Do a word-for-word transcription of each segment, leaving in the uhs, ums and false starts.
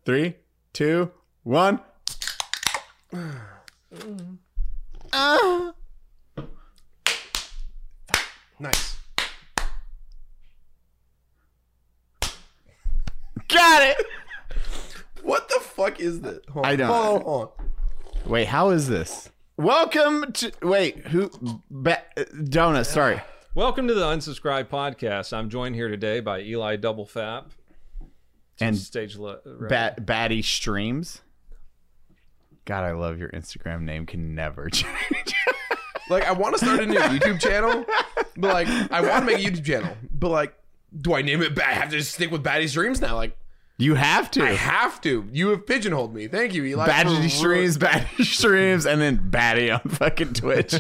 Three, two, one. uh. Nice. Got it. What the fuck is this? Hold on. I don't. Hold on, hold on. Wait, how is this? Welcome to. Wait, who? Ba- Donut, sorry. Welcome to the Unsubscribed Podcast. I'm joined here today by Eli Double Fap. And stage le- right. Bat- Batty Streams. God, I love your Instagram name. Can never change. Like, I want to start a new YouTube channel, but like, I want to make a YouTube channel, but like, do I name it? Ba- I have to just stick with Batty's Dreams now. Like, You have to. I have to. You have pigeonholed me. Thank you, Eli. Batty for- Streams, Batty Streams, and then Batty on fucking Twitch.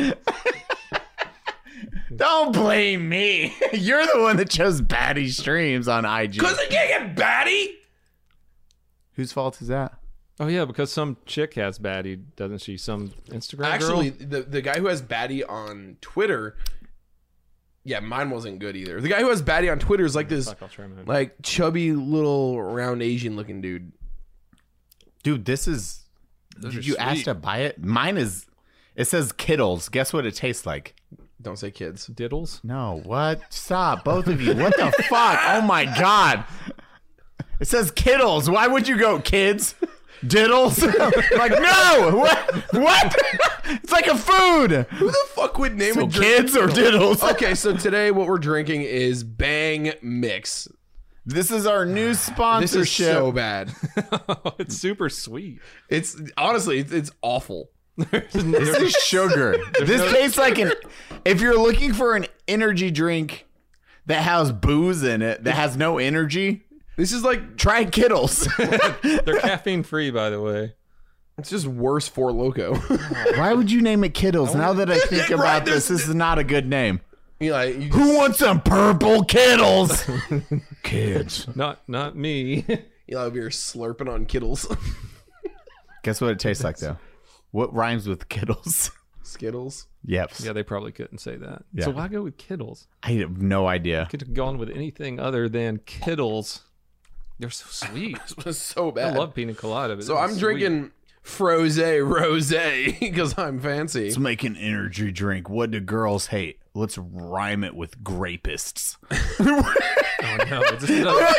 Don't blame me. You're the one that chose Batty Streams on I G. Cause I can't get Batty. Whose fault is that? Oh yeah, because some chick has Batty, doesn't she? Some Instagram Actually, girl? the the guy who has Batty on Twitter, yeah, mine wasn't good either. The guy who has Batty on Twitter is like this, Fuck, I'll try mine. like chubby little round Asian looking dude. Dude, this is... Those Did are you ask sweet. to buy it? Mine is... It says Kittles. Guess what it tastes like? Don't say kids. Diddles? No, what? Stop, both of you. What the fuck? Oh my god. It says Kittles. Why would you go kids? Diddles? Like, no! What? What? It's like a food. Who the fuck would name So a drink? kids or diddles? Okay, so today what we're drinking is Bang Mix. This is our new This sponsorship. is so bad. It's super sweet. It's honestly, it's, it's awful. This is sugar. This no- tastes like an... If you're looking for an energy drink that has booze in it, that has no energy, This is like, try Kittles. They're caffeine free, by the way. it's just worse for Loco. Why would you name it Kittles? Now that I think Right, about there's- this, this is not a good name. Eli, you just, Who wants some purple Kittles? Kids. Not not me. Eli over here slurping on Kittles. Guess what it tastes like, though? What rhymes with Kittles? Skittles. Yep. Yeah, they probably couldn't say that. Yeah. So why go with Kittles? I have no idea. Could have gone with anything other than Kittles. They're so sweet. This was so I bad. love pina colada. But so this I'm is drinking Froze Rose because I'm fancy. Let's make an energy drink. What do girls hate? Let's rhyme it with grapists. sweet. Oh no, it's another,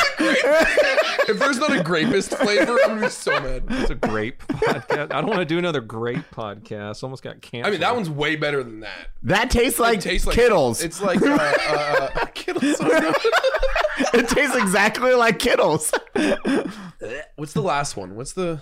If there's not a grapist flavor, I'm gonna be so mad. it's a grape podcast. I don't want to do another grape podcast. Almost got canceled. I mean, that one's way better than that. That tastes like, It tastes like Kittles. It's like uh, uh, Kittles. It tastes exactly like Kittles. What's the last one? What's the?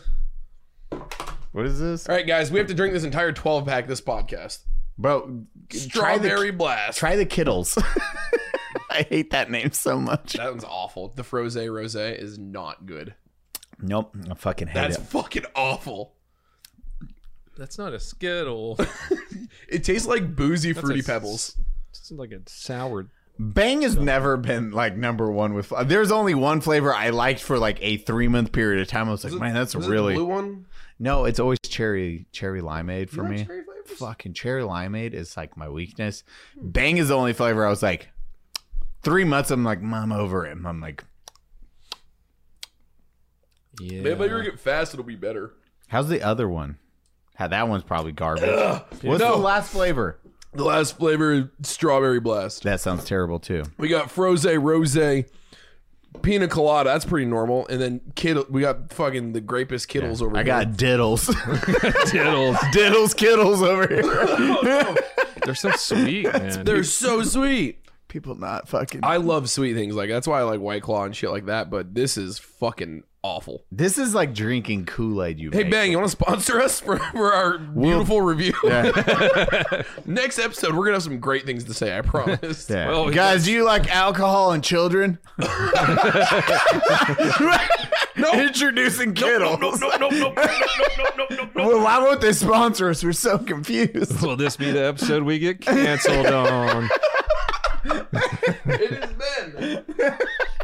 What is this? All right, guys, we have to drink this entire twelve pack this podcast. Bro, try Strawberry the, Blast. try the Kittles. I hate that name so much. That one's awful. The Froze Rose is not good. Nope. I fucking hate That's it. fucking awful. That's not a Skittle. It tastes like boozy That's Fruity a- Pebbles. It's like a sour. Bang has never been like number one with. There's only one flavor I liked for like a three month period of time. I was like, Was it- man, that's was it the really blue one. no. It's always cherry cherry limeade for You like me. cherry flavors? Fucking cherry limeade is like my weakness. Bang is the only flavor I was like, three months. I'm like, I'm over it. I'm like, Yeah. Maybe you get fast, it'll be better. how's the other one? How that one's probably garbage. What's No. the last flavor? The last flavor is Strawberry Blast. That sounds terrible too. We got Froze Rose, Pina Colada. That's pretty normal. And then Kittle. We got fucking the grapest Kittles over I here. got diddles, Diddles. diddles, Kittles over here. They're so sweet, man. They're so sweet. People not fucking. I love sweet things like that's why I like White Claw and shit like that. But this is fucking awful. This is like drinking Kool-Aid. You Hey make. Bang, you want to sponsor us for, for our beautiful review? Yeah. Next episode, we're gonna have some great things to say. I promise. Yeah. Well, Guys, do you like alcohol and children? No. Introducing Kittles. No, no, no, no, no, no, no, no, no, no. Well, why won't they sponsor us? We're so confused. Will this be the episode we get canceled on? It has been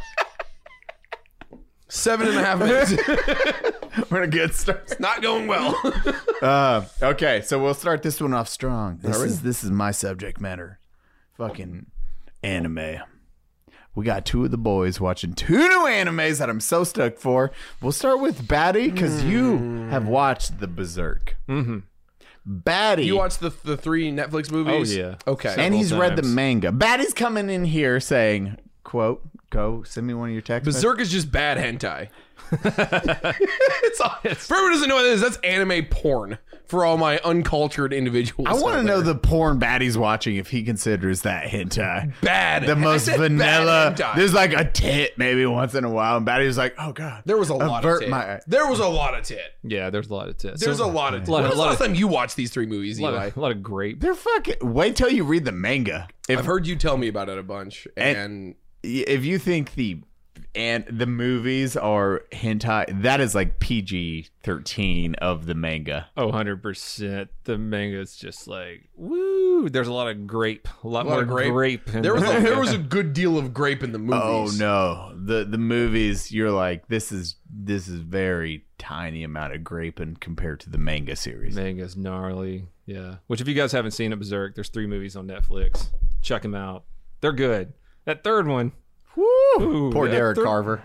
seven and a half minutes. We're in a good start. Not going well. Uh, okay, so we'll start this one off strong. This Are we? is this is my subject matter. Fucking anime. we got two of the boys watching two new animes that I'm so stoked for. We'll start with Batty because mm. you have watched the Berserk. Mm-hmm. Batty. You watched the the three Netflix movies? Oh, yeah. Okay. And he's times. read the manga. Batty's coming in here saying, quote, go send me one of your texts. Berserk is just bad hentai. it's all, for everyone who doesn't know what it is, that's anime porn for all my uncultured individuals. I want to out know there. the porn Batty's watching if he considers that hentai. Bad. The I most said vanilla. bad hentai. There's like a tit maybe once in a while. And Batty's like, oh, God. There was a lot of avert tit. my- There was a lot of tit. Yeah, there's a lot of tits. There's So- a lot of tit. lot When of- was the lot last of- time you watched these three movies, a lot, Eli? of, a lot of grape. They're fucking. Wait till you read the manga. If I've heard you tell me about it a bunch. And- And, if you think the and the movies are hentai, that is like P G thirteen of the manga. Oh, one hundred percent. The manga's just like, woo. There's a lot of grape. A lot, a lot more of grape. grape. in there was the a, there manga. was a good deal of grape in the movies. Oh no, the the movies you're like this is this is very tiny amount of graping compared to the manga series. Manga's gnarly. Yeah. Which, if you guys haven't seen it, Berserk, there's three movies on Netflix. Check them out. They're good. That third one. Woo! Ooh, Poor that Derek third- Carver.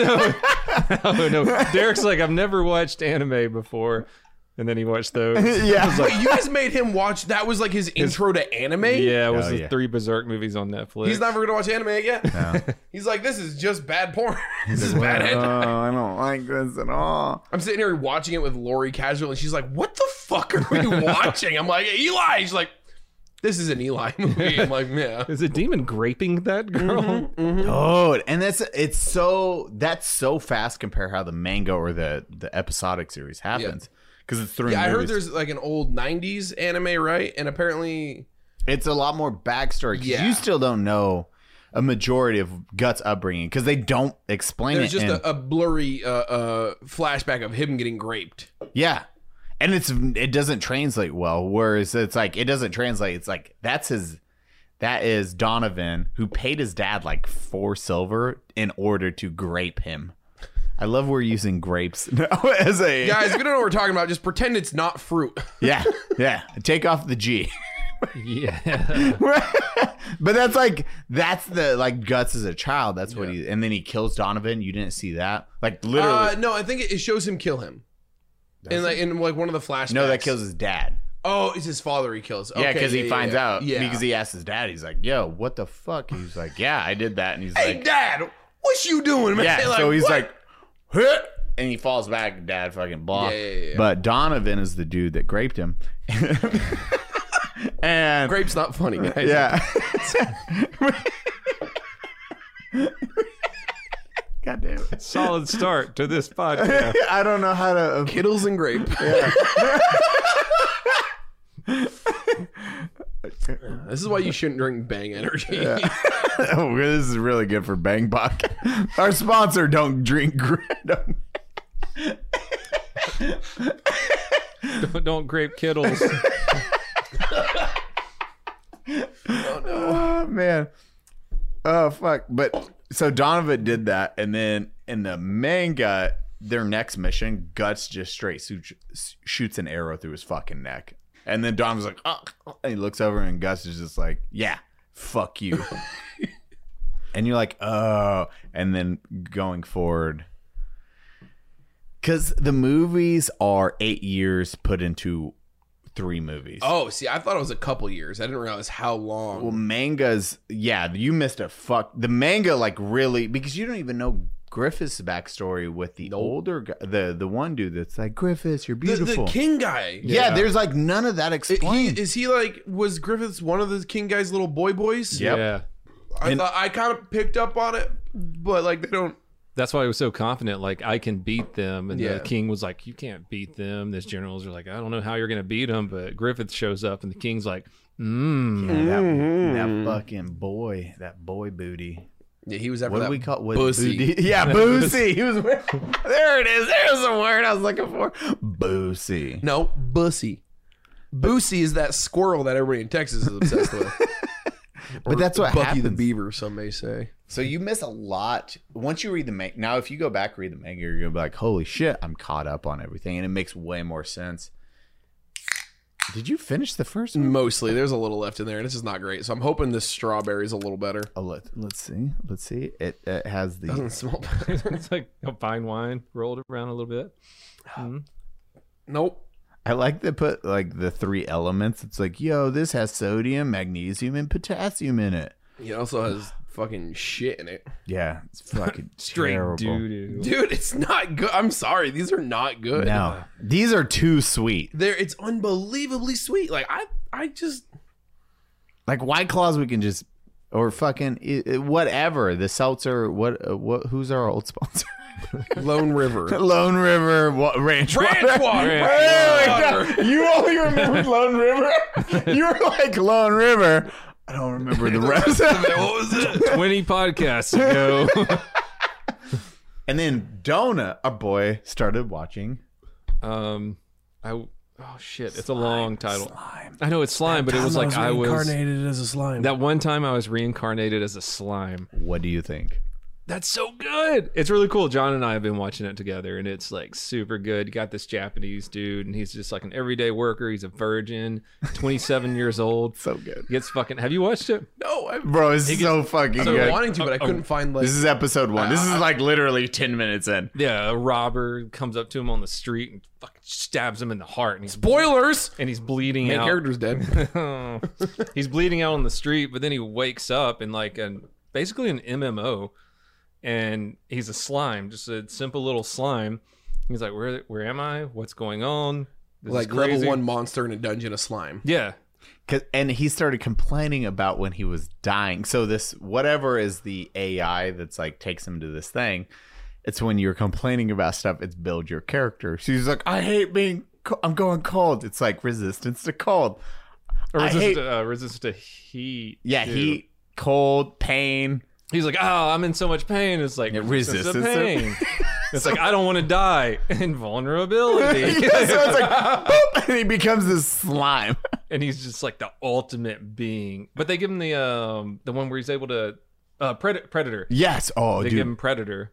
Oh, no. Derek's like, I've never watched anime before. And then he watched those. Yeah. Wait, you guys made him watch. That was like his intro to anime. Yeah, it was Oh, the yeah. three Berserk movies on Netflix. He's never gonna watch anime again. No. He's like, this is just bad porn. this is bad Oh, hentai. I don't like this at all. I'm sitting here watching it with Lori Casual, and she's like, "What the fuck are we watching?" I'm like, hey, "Eli." She's like, "This is an Eli movie." I'm like, "Yeah." Is a demon graping that girl? Oh, and that's it's so that's so fast compare how the manga or the the episodic series happens because it's three Yeah, I heard movies. there's like an old nineties anime, right? And apparently, It's a lot more backstory because Yeah. you still don't know a majority of Guts' upbringing because they don't explain there's it. just in- a, a blurry uh, uh, flashback of him getting graped. yeah, and it's it doesn't translate well. Whereas it's like it doesn't translate. It's like that's his. That is Donovan who paid his dad like four silver in order to grape him. I love we're using grapes now as a Guys, if you don't know what we're talking about, just pretend it's not fruit. yeah yeah. Take off the G. Yeah. But that's like that's the like Guts as a child. That's what Yeah. he and then he kills Donovan. You didn't see that, like literally. Uh, no, I think it, it shows him kill him. In like in like one of the flashbacks. no, that kills his dad. Oh, it's his father he kills. Yeah, Okay, because he yeah, finds yeah. out Yeah. because he asks his dad. He's like, "Yo, what the fuck?" He's like, "Yeah, I did that." And he's Hey, like, Dad, what you doing, man? "Yeah." Like, so he's what? like, "Huh?" And he falls back. And dad fucking block. Yeah, yeah, yeah. But Donovan is the dude that graped him. And Grape's not funny, guys. yeah. God damn it. Solid start to this podcast. I don't know how to. Kittles and grape. This is why you shouldn't drink Bang Energy. Oh, this is really good for Bang Bok. Our sponsor, don't drink. gra- Don't. don't, don't grape Kittles. Oh man. Oh fuck. But so Donovan did that, and then in the manga, their next mission, Guts just straight shoot, shoots an arrow through his fucking neck, and then Donovan's like, oh, and he looks over, and Guts is just like, yeah, fuck you. And you're like, oh, and then going forward, because the movies are eight years put into three movies. Oh, see, I thought it was a couple years. I didn't realize how long. Well, mangas, yeah, you missed a fuck. The manga, like, really, because you don't even know Griffith's backstory with the older guy, the the one dude that's like, Griffiths, you're the, beautiful. the King guy. yeah, there's like none of that It- he, explained. is he like, was Griffiths one of the King guy's little boy boys? Yep. Yeah. I And- thought I kind of picked up on it, but like they don't. That's why he was so confident, like, I can beat them. And Yeah. the king was like, you can't beat them. His generals are like, I don't know how you're going to beat them. But Griffith shows up, and the king's like, mmm. Yeah, that, Mm-hmm. that fucking boy, that boy booty. Yeah, he was after What that. do we call what, Bussy. booty? Yeah, boozy. He was there. It is. There's the word I was looking for. Boozy. No, Bussy. Bussy is that squirrel that everybody in Texas is obsessed with. But that's what Bucky the happens. Beaver, some may say. So you miss a lot once you read the manga. Now, if you go back and read the manga, you're gonna be like, "Holy shit, I'm caught up on everything," and it makes way more sense. Did you finish the first one? Mostly. There's a little left in there, and it's just not great. So I'm hoping this strawberry's a little better. Oh, let, let's see. Let's see. It, it has the. Doesn't smell bad. It's like a fine wine rolled around a little bit. Mm. Nope. I like to put like the three elements. It's like, yo, this has sodium, magnesium, and potassium in it. It also has fucking shit in it. Yeah, it's fucking Straight terrible. doo-doo. Dude, it's not good. I'm sorry. These are not good. No, these are too sweet. They're, it's unbelievably sweet. Like, I I just... Like White Claws, we can just or fucking i- i- whatever. The seltzer. What? Uh, what? Who's our old sponsor? Lone River. Lone River wa- Ranch Ranch Water. water. Ranch Oh my water. God. You only remembered Lone River. You were like Lone River. I don't remember the rest. What was it? twenty podcasts ago. And then Donut, our boy, started watching. um, I oh shit, it's a long title. Slime. I know it's slime, but it was like I was reincarnated as a slime. that one time I was reincarnated as a slime. What do you think? That's so good. It's really cool. John and I have been watching it together, and it's like super good. You got this Japanese dude, and he's just like an everyday worker. He's a virgin, twenty-seven years old. So good. Gets fucking. Have you watched it? no, I'm Bro, it's so fucking so good. wanting to, but I couldn't find like. This is episode one. This is like literally ten minutes in. Yeah, a robber comes up to him on the street and fucking stabs him in the heart, and he's spoilers. and he's bleeding Main out. character's dead. He's bleeding out on the street, but then he wakes up in like an basically an M M O, and he's a slime, just a simple little slime. He's like, "Where, where am I? What's going on?" This is Like level crazy." one monster in a dungeon of slime. Yeah, 'Cause- and he started complaining about when he was dying. So this whatever is the A I that's like takes him to this thing. It's when you're complaining about stuff. It's build your character. So he's like, I hate being. Co- I'm going cold. It's like resistance to cold. or I resist, hate- uh, resist to heat. Yeah, too. heat, cold, pain. He's like, "Oh, I'm in so much pain." It's like It resistance to resists it. pain. It's like I don't want to die. And vulnerability. Yeah, so it's like, boop, and he becomes this slime. And he's just like the ultimate being. But they give him the um the one where he's able to uh pred- predator. Yes. Oh, They dude. give him predator.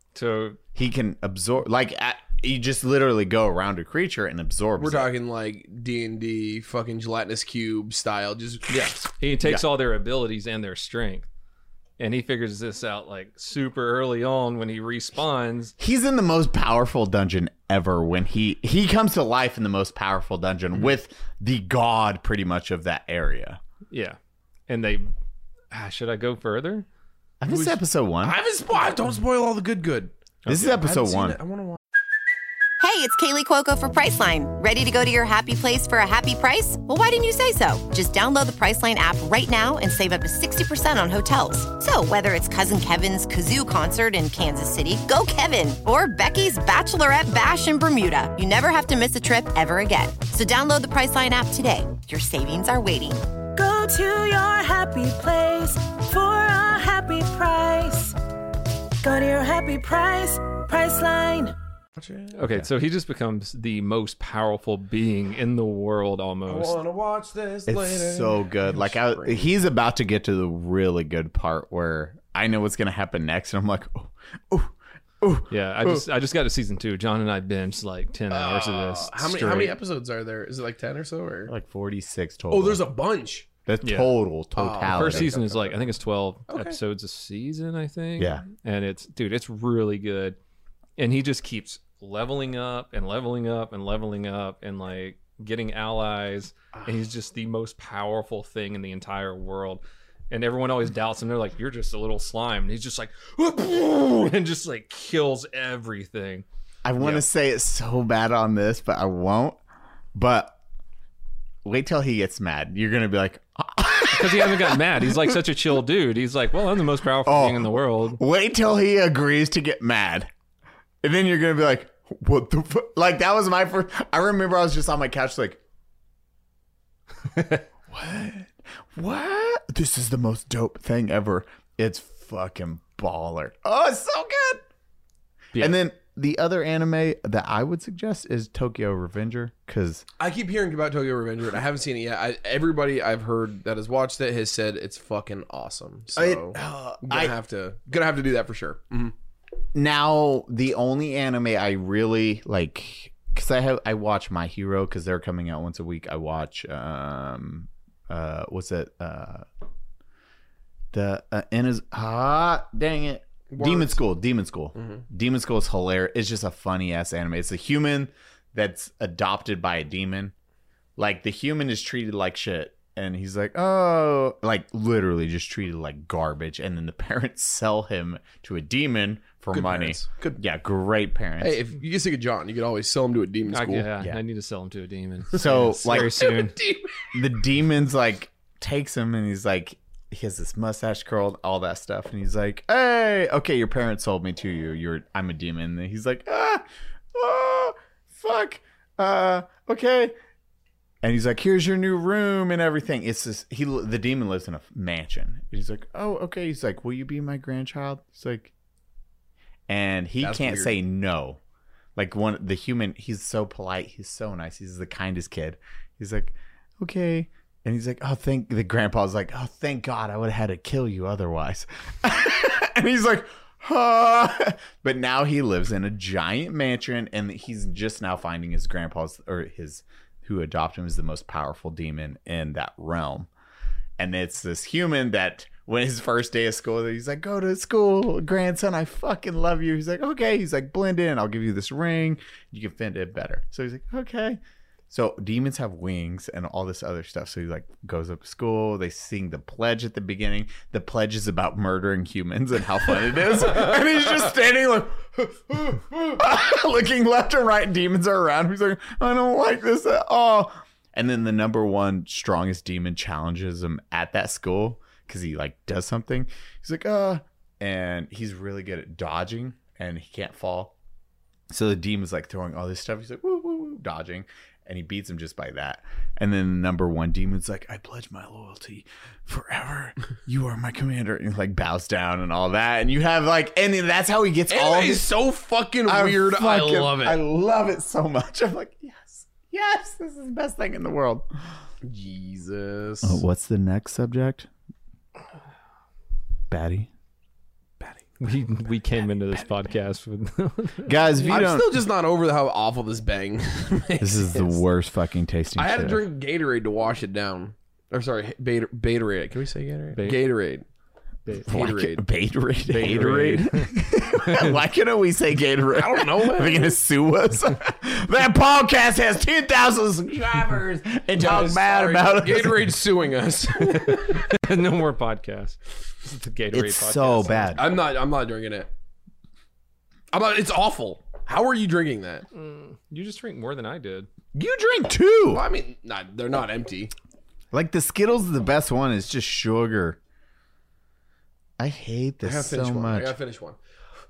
To He can absorb. Like at, you just literally go around a creature and absorb. We're talking like D and D fucking gelatinous cube style. Just yeah, he takes all their abilities and their strength. And he figures this out like super early on when he respawns. He's in the most powerful dungeon ever when he he comes to life in the most powerful dungeon Mm-hmm. with the god pretty much of that area. Yeah. And they ah, should I go further? I think this is episode one. I haven't spoiled. Don't spoil all the good. Good. This is I haven't episode seen one. it. I want to watch. Hey, it's Kaylee Cuoco for Priceline. Ready to go to your happy place for a happy price? Well, why didn't you say so? Just download the Priceline app right now and save up to sixty percent on hotels. So whether it's Cousin Kevin's Kazoo concert in Kansas City, go Kevin, or Becky's Bachelorette Bash in Bermuda, you never have to miss a trip ever again. So download the Priceline app today. Your savings are waiting. Go to your happy place for a happy price. Go to your happy price, Priceline. Okay, so he just becomes the most powerful being in the world I almost. want to watch this It's later. so good. Like I, he's about to get to the really good part where I know what's gonna happen next, and I'm like, oh, oh, oh. Yeah, I just I just got to season two. John and I binged like ten hours of this. How many? How many straight. episodes are there? Is it like ten or so? Or Like forty-six total. oh, there's a bunch. That's Yeah. total totality. First season is like I think it's twelve Okay. episodes a season, I think. Yeah. And it's dude, it's really good. And he just keeps leveling up and leveling up and leveling up and like getting allies. And he's just the most powerful thing in the entire world. And everyone always doubts him. They're like, "You're just a little slime." And he's just like, and just like kills everything. I want to say it so bad on this, but I won't. But wait till he gets mad. You're gonna be like, Because he hasn't gotten mad. He's like such a chill dude. He's like, "Well, I'm the most powerful Oh. thing in the world." wait till he agrees to get mad, and then you're gonna be like, what the fuck? Like that was my first. I remember I was just on my couch like, what? What? This is the most dope thing ever. It's fucking baller. Oh, it's so good. Yeah. And then the other anime that I would suggest is Tokyo Revenger, because I keep hearing about Tokyo Revenger, and I haven't seen it yet. I, everybody I've heard that has watched it has said it's fucking awesome. So It- uh, gonna I- have to gonna have to do that for sure. Mhm. now the only anime I really like, because I have I watch My Hero because they're coming out once a week. I watch um uh what's it uh the uh, and is ah dang it Demon School. Demon School. Mm-hmm. Demon School is hilarious. It's just a funny ass anime. It's a human that's adopted by a demon. Like the human is treated like shit. And he's like, oh, like literally just treated like garbage. And then the parents sell him to a demon for Good money. parents. Good. Yeah, great parents. Hey, if you get sick of John, you could always sell him to a demon I, school. yeah, Yeah. I need to sell him to a demon. So Yes, like very soon. the demon's like takes him and he's like, he has this mustache curled, all that stuff. And he's like, hey, okay, your parents sold me to you. You're, I'm a demon. And he's like, ah, oh, fuck. Uh, okay. And he's like, here's your new room and everything. It's this, he, the demon lives in a mansion. He's like, oh, okay. He's like, will you be my grandchild? He's like, and he That's can't weird. say no. Like one, the human, he's so polite. He's so nice. He's the kindest kid. He's like, okay. And he's like, oh, thank, the grandpa's like, oh, thank God I would have had to kill you otherwise. And he's like, huh. But now he lives in a giant mansion and he's just now finding his grandpa's, or his, who adopted him as the most powerful demon in that realm. And it's this human that when his first day of school, he's like, go to school, grandson, I fucking love you. He's like, okay. He's like, blend in. I'll give you this ring. You can fit it better. So he's like, okay. So demons have wings and all this other stuff. So he like goes up to school. They sing the pledge at the beginning. The pledge is about murdering humans and how fun it is. And he's just standing like looking left and right. And demons are around. He's like, I don't like this at all. And then the number one strongest demon challenges him at that school because he like does something. He's like, uh, and he's really good at dodging and he can't fall. So the demon's like throwing all this stuff. He's like, woo, woo, woo, dodging. And he beats him just by that. And then the number one demon's like, I pledge my loyalty forever. You are my commander. And he like bows down and all that. And you have like, and that's how he gets all Anime his is so fucking I weird. I fucking- love it. I love it so much. I'm like, yes, yes, this is the best thing in the world. Jesus. what's the next subject? Batty. We we came into this podcast with Guys, if you I'm don't, still just not over how awful this bang. this is the worst fucking tasting I had to shit. drink Gatorade to wash it down. Or sorry, Beta, Batorade. Can we say Gatorade? Ba- Gatorade. Why Gatorade. can't- Gatorade. Gatorade. Why couldn't we say Gatorade? I don't know, man. Are they gonna sue us? That podcast has ten thousand subscribers and talk Guys, bad sorry. about us. Gatorade suing us. no more podcasts. This is the Gatorade It's podcast. so bad. I'm not. I'm not drinking it. I'm not. It's awful. How are you drinking that? You just drink more than I did. You drink two. Well, I mean, not. They're not empty. Like the Skittles, the best one is just sugar. I hate I this gotta so finish one. I much. gotta finish one.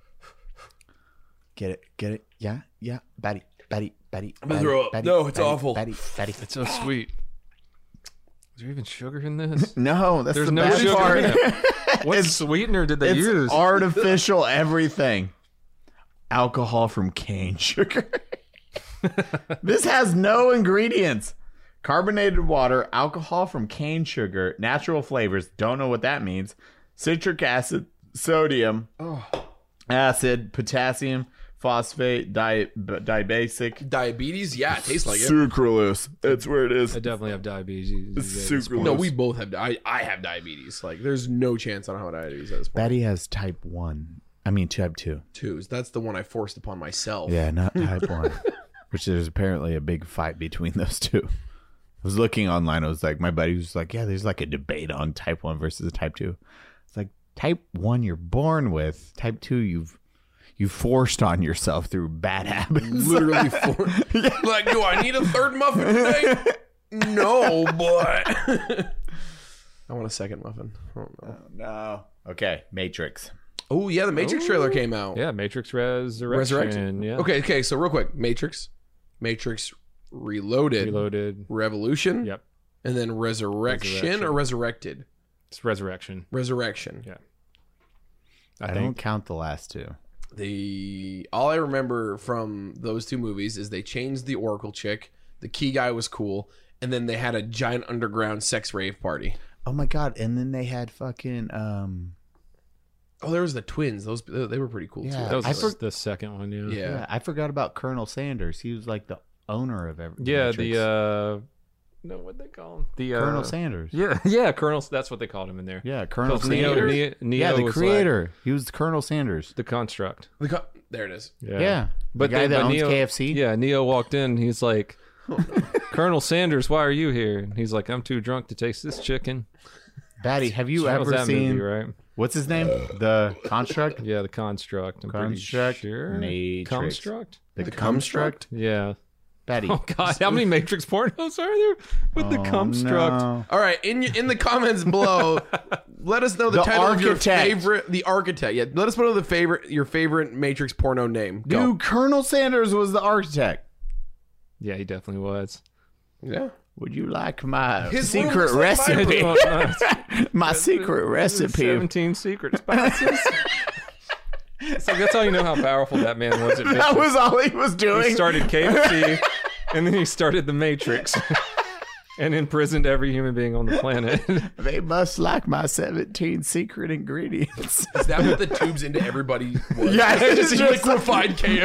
Get it, get it. Yeah, yeah. Batty, Batty, Batty. I'm gonna Batty, throw up. Batty, No, it's Batty, awful. Batty, Batty. It's so sweet. Is there even sugar in this? No, that's There's the no bad sugar part. in it. What sweetener did they It's use? artificial everything. Alcohol from cane sugar. This has no ingredients. Carbonated water, alcohol from cane sugar, natural flavors. Don't know what that means. Citric acid, sodium, acid, potassium, phosphate, di- b- dibasic, Diabetes? Yeah, it tastes like it. sucralose. That's where it is. I definitely have diabetes. at this Sucralose. point. No, we both have. I I have diabetes. Like, there's no chance I don't have diabetes at this point. Betty has type one. I mean type two. Twos. That's the one I forced upon myself. Yeah, not type one. Which there's apparently a big fight between those two. I was looking online. I was like, my buddy was like, yeah, there's like a debate on type one versus type two. It's like type one you're born with. Type two you've you forced on yourself through bad habits. Literally for like, do I need a third muffin today? No, but I want a second muffin. I don't know. No. Okay, Matrix. Oh yeah, the Matrix trailer came out. Yeah, Matrix Resurrection. Resurrection. Yeah. Okay, okay. So real quick, Matrix, Matrix Reloaded, Reloaded. Revolution, Yep. and then Resurrection, Resurrection. or Resurrected. It's Resurrection. Resurrection. Yeah. I, I, don't think. count the last two. The all I remember from those two movies is they changed the Oracle chick. The key guy was cool, and then they had a giant underground sex rave party. Oh my god! And then they had fucking um. Oh, there was the twins. Those they were pretty cool Yeah. too. That was I the, for- the second one. Yeah. Yeah. Yeah, I forgot about Colonel Sanders. He was like the owner of every. Yeah, Matrix. the uh, no, what they call him? The uh, Colonel Sanders. Yeah, yeah, Colonel. That's what they called him in there. Yeah, Colonel 'Cause Neo, Sanders. Neo, Neo yeah, the was creator. like he was Colonel Sanders. the construct. The co- there it is. Yeah, Yeah, but the guy they- that but owns Neo, K F C. Yeah, Neo walked in. He's like, Colonel Sanders, why are you here? And he's like, I'm too drunk to taste this chicken. Batty, have you That was ever that seen? movie, right? What's his name? The Construct. Yeah, the construct. I'm Construct, pretty sure. Matrix. Construct. The, The Construct. Yeah. Batty. Oh God, how many Matrix pornos are there with the Oh, construct? no. All right, in in the comments below, let us know the, The title of your Architect. favorite. The Architect. Yeah, let us know the favorite your favorite Matrix porno name. Go. Dude, Colonel Sanders was the architect. Yeah, he definitely was. Yeah. Would you like my His room secret looks like my recipe? My secret recipe. Seventeen secret spices. It's like that's how you know how powerful that man was. At That Matrix. was all he was doing. He started K F C, and then he started the Matrix, and imprisoned every human being on the planet. They must like my seventeen secret ingredients. Is that what the tubes into everybody was? Yeah, it's just, just- liquefied K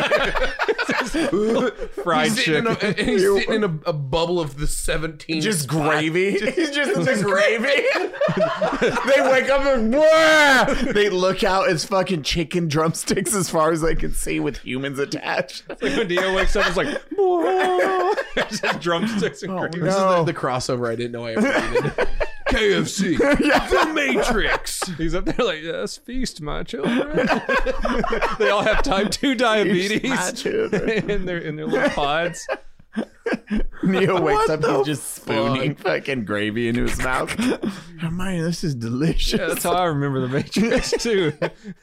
F C. Fried he's sitting, in a, chicken. and he's sitting in a, a bubble of the seventeen. Just spot- gravy. He's just in the gravy. They wake up and wah! They look out. It's fucking chicken drumsticks as far as they can see with humans attached. Like when Neo wakes up, it's like whoa. It's just drumsticks and gravy. This No. is the, the crossover I didn't know I ever needed. K F C. The Matrix. He's up there like, yes, feast, my children. They all have type two diabetes My children. in their in their little pods. Neo wakes What up, the he's just spooning fucking gravy into his mouth. Oh man, this is delicious. Yeah, that's how I remember the Matrix too.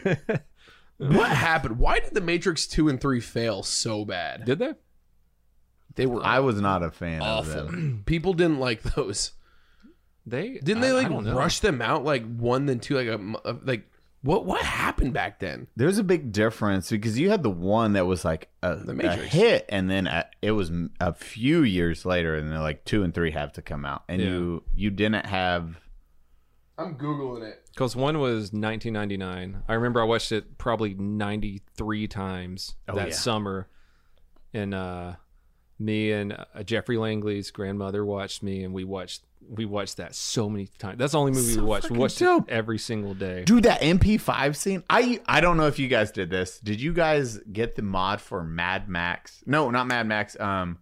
What happened? Why did the Matrix two and three fail so bad? Did they? They were I was not a fan of awful. them. People didn't like those. They Didn't they I- I like don't know. rush them out like one then two like a, m- a- like what what happened back then? There's a big difference because you had the one that was like a, The a Matrix. hit, and then a, it was m- a few years later, and then like two and three have to come out, and Yeah. you you didn't have. I'm googling it. Because one was nineteen ninety-nine. I remember I watched it probably ninety-three times Oh, that yeah. summer. And uh, me and uh, Jeffrey Langley's grandmother watched me, and we watched we watched that so many times. That's the only movie So we watched. We fucking watched dope. it every single day. Dude, that M P five scene. I I don't know if you guys did this. Did you guys get the mod for Mad Max? No, not Mad Max. Um,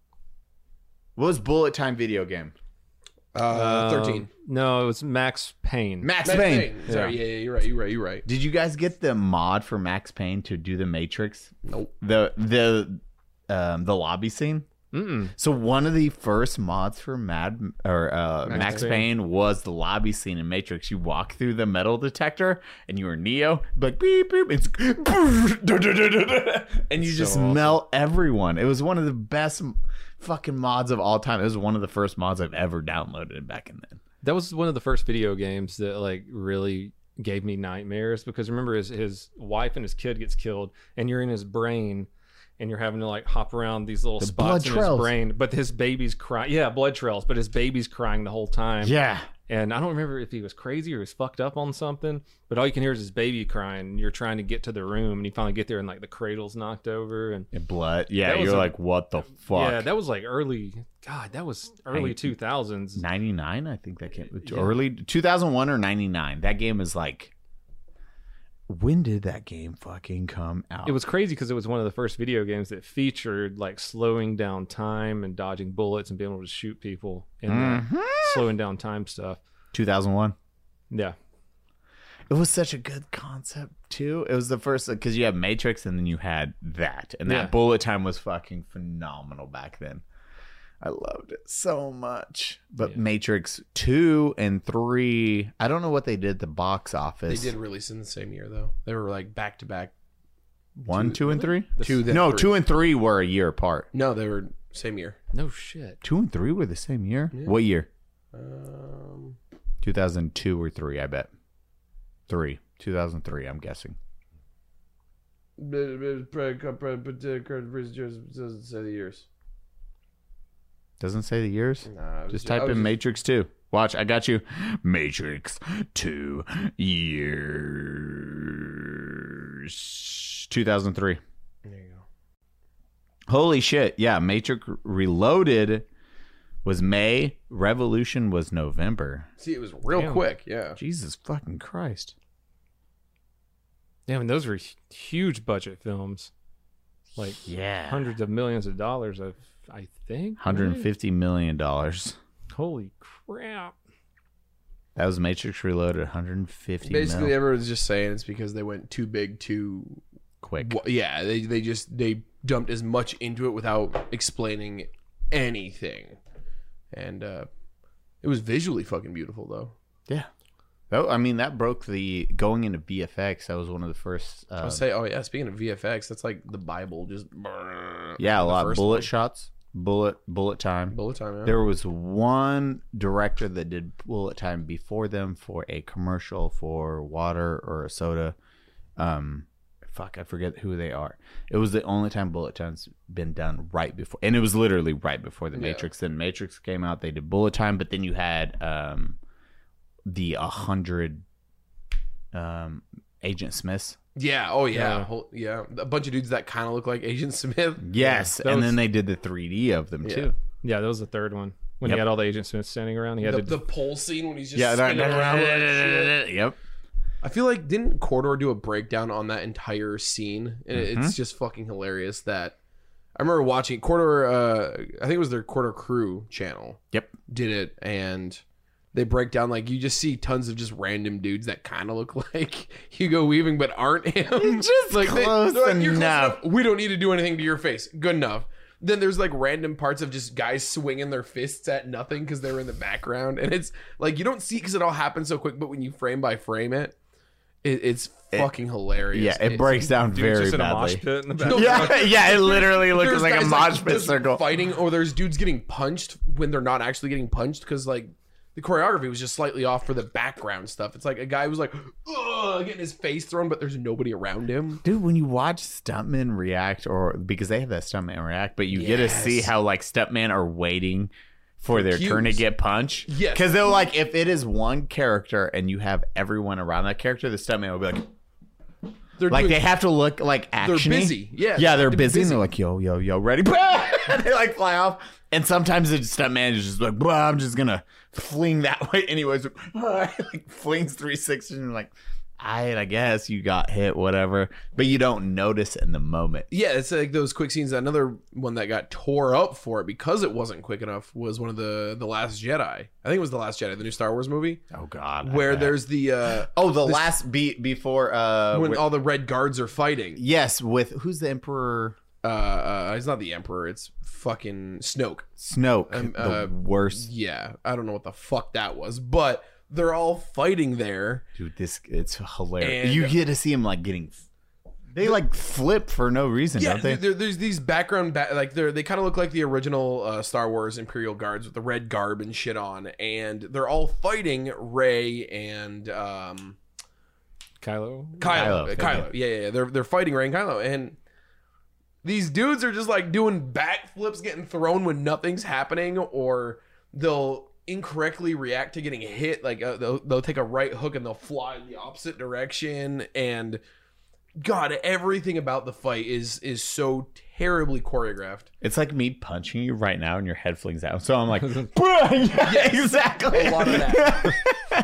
what was Bullet Time video game? Uh, Um, thirteen. No, it was Max Payne. Max Max Payne. Payne. Sorry, yeah. yeah, you're right. You're right. You're right. Did you guys get the mod for Max Payne to do the Matrix? Nope. The the um the lobby scene. Mm-mm. So one of the first mods for Mad or uh, Max Max, Payne. Payne was the lobby scene in Matrix. You walk through the metal detector, and you were Neo, like beep beep, it's and you just So awesome. melt everyone. It was one of the best fucking mods of all time. It was one of the first mods I've ever downloaded back in then. That was one of the first video games that like really gave me nightmares because remember his his wife and his kid gets killed and you're in his brain and you're having to like hop around these little The spots blood in trails. his brain, but his baby's crying. Yeah, blood trails, but his baby's crying the whole time. Yeah. And I don't remember if he was crazy or he was fucked up on something, but all you can hear is his baby crying. And you're trying to get to the room, and you finally get there, and like the cradle's knocked over, and And blood. Yeah, That was you're a- like, what the fuck? yeah, that was like early. God, that was early I- two thousands. ninety-nine, I think that came Yeah. early two thousand one or ninety-nine. That game is like, when did that game fucking come out? It was crazy because it was one of the first video games that featured like slowing down time and dodging bullets and being able to shoot people and Mhm. slowing down time stuff. two thousand one. Yeah, It was such a good concept too. It was the first because you have Matrix and then you had that, and that Yeah. bullet time was fucking phenomenal back then. I loved it so much. But Yeah. Matrix two and three, I don't know what they did at the box They office. did release in the same year though. They were like back to back. one, two- two, and three. Two. Then No, three. two and three were a year apart. No, they were same year. no shit. Two and three were the same year. Yeah. What year? Um, two thousand two or three, I bet. Three. two thousand three, I'm guessing. doesn't say the years. Doesn't say the years. Nah, it was Just I type was in just- Matrix two. Watch, I got you. Matrix two years. two thousand three. There you go. Holy shit. Yeah, Matrix Reloaded was May. Revolution was November. See, it was real Damn. quick. Yeah. Jesus fucking Christ. Yeah, I mean, those were huge budget films. Like Yeah. hundreds of millions of dollars, of, I think. one hundred fifty million dollars. right? Holy crap. That was Matrix Reloaded, one hundred fifty Basically, mil. everyone's just saying it's because they went too big, too Quick. Wha- Yeah, they they just they dumped as much into it without explaining anything, and uh, it was visually fucking beautiful though. Yeah. Oh, I mean, that broke the going into V F X. That was one of the first. Uh, I would say, oh yeah, speaking of V F X, that's like the Bible. Just yeah, a the lot. first Bullet one. shots, bullet, bullet time. Bullet time. Yeah. There was one director that did bullet time before them for a commercial for water or a soda. Um, fuck, I forget who they are. It was the only time bullet time's been done right before, and it was literally right before the Yeah. Matrix. Then Matrix came out, they did bullet time, but then you had um, the a hundred um Agent Smiths. Yeah. Oh yeah. Yeah. Whole, yeah. A bunch of dudes that kind of look like Agent Smith. Yes, that and was- then they did the three D of them Yeah. too. Yeah, that was the third one. When Yep. he had all the Agent Smiths standing around, he had The, to. the pole scene when he's just Yeah, spinning around. Like shit. yep. I feel like didn't Corridor do a breakdown on that entire scene, and it Mm-hmm. it's just fucking hilarious. That I remember watching Corridor. Uh, I think it was their Corridor Crew channel. Yep. Did it, and they break down like you just see tons of just random dudes that kind of look like Hugo Weaving but aren't him. Just like they- close they're like, "You're enough." We don't need to do anything to your face. Good enough. Then there's like random parts of just guys swinging their fists at nothing because they were in the background, and it's like you don't see because it all happens so quick. But when you frame by frame it, it it's fucking hilarious. Yeah, it It's- breaks down Dude's very just in a mosh badly. pit in the back. No, Yeah, yeah, it literally looks There's like a guys, mosh pit just circle. fighting, or there's dudes getting punched when they're not actually getting punched because like the choreography was just slightly off for the background stuff. It's like a guy was like Ugh, getting his face thrown, but there's nobody around him. Dude, when you watch stuntmen react, or because they have that stuntman react, but you get to see Yes. how like stuntmen are waiting for their turn to cues. get punched. Yes. Because they'll like, if it is one character and you have everyone around that character, the stuntman will be like, They're like doing, they have to look like they're actiony. busy. Yeah, Yeah, they're they're busy, and busy. they're like, yo, yo, yo, ready? And they like fly off. And sometimes the stuntman is just like, "Blah, I'm just gonna fling that way anyways." Like flings three sixty and you're like, I I guess you got hit, whatever. But you don't notice in the moment. Yeah, it's like those quick scenes. Another one that got tore up for it because it wasn't quick enough was one of the the Last Jedi. I think it was the Last Jedi, the new Star Wars movie, Oh God. where there's the uh, Oh, the last beat before uh when where- all the red guards are fighting. yes, with who's the Emperor? Uh, uh, he's not the Emperor. It's fucking Snoke. Snoke, Um, the uh, worst. Yeah, I don't know what the fuck that was, but they're all fighting there. Dude, this it's hilarious. And- you get to see him like getting they like flip for no reason, Yeah, don't they? there, there's these background, ba- like they're they kind of look like the original uh, Star Wars Imperial Guards with the red garb and shit on, and they're all fighting Rey and um, Kylo. Kylo. Kylo, Kylo, okay. yeah, yeah, yeah. They're they're fighting Rey and Kylo, and these dudes are just like doing backflips, getting thrown when nothing's happening, or they'll incorrectly react to getting hit. Like uh, they'll they'll take a right hook and they'll fly in the opposite direction. And God, everything about the fight is is so terribly choreographed. It's like me punching you right now and your head flings out. So I'm like, yeah, exactly. A lot of that.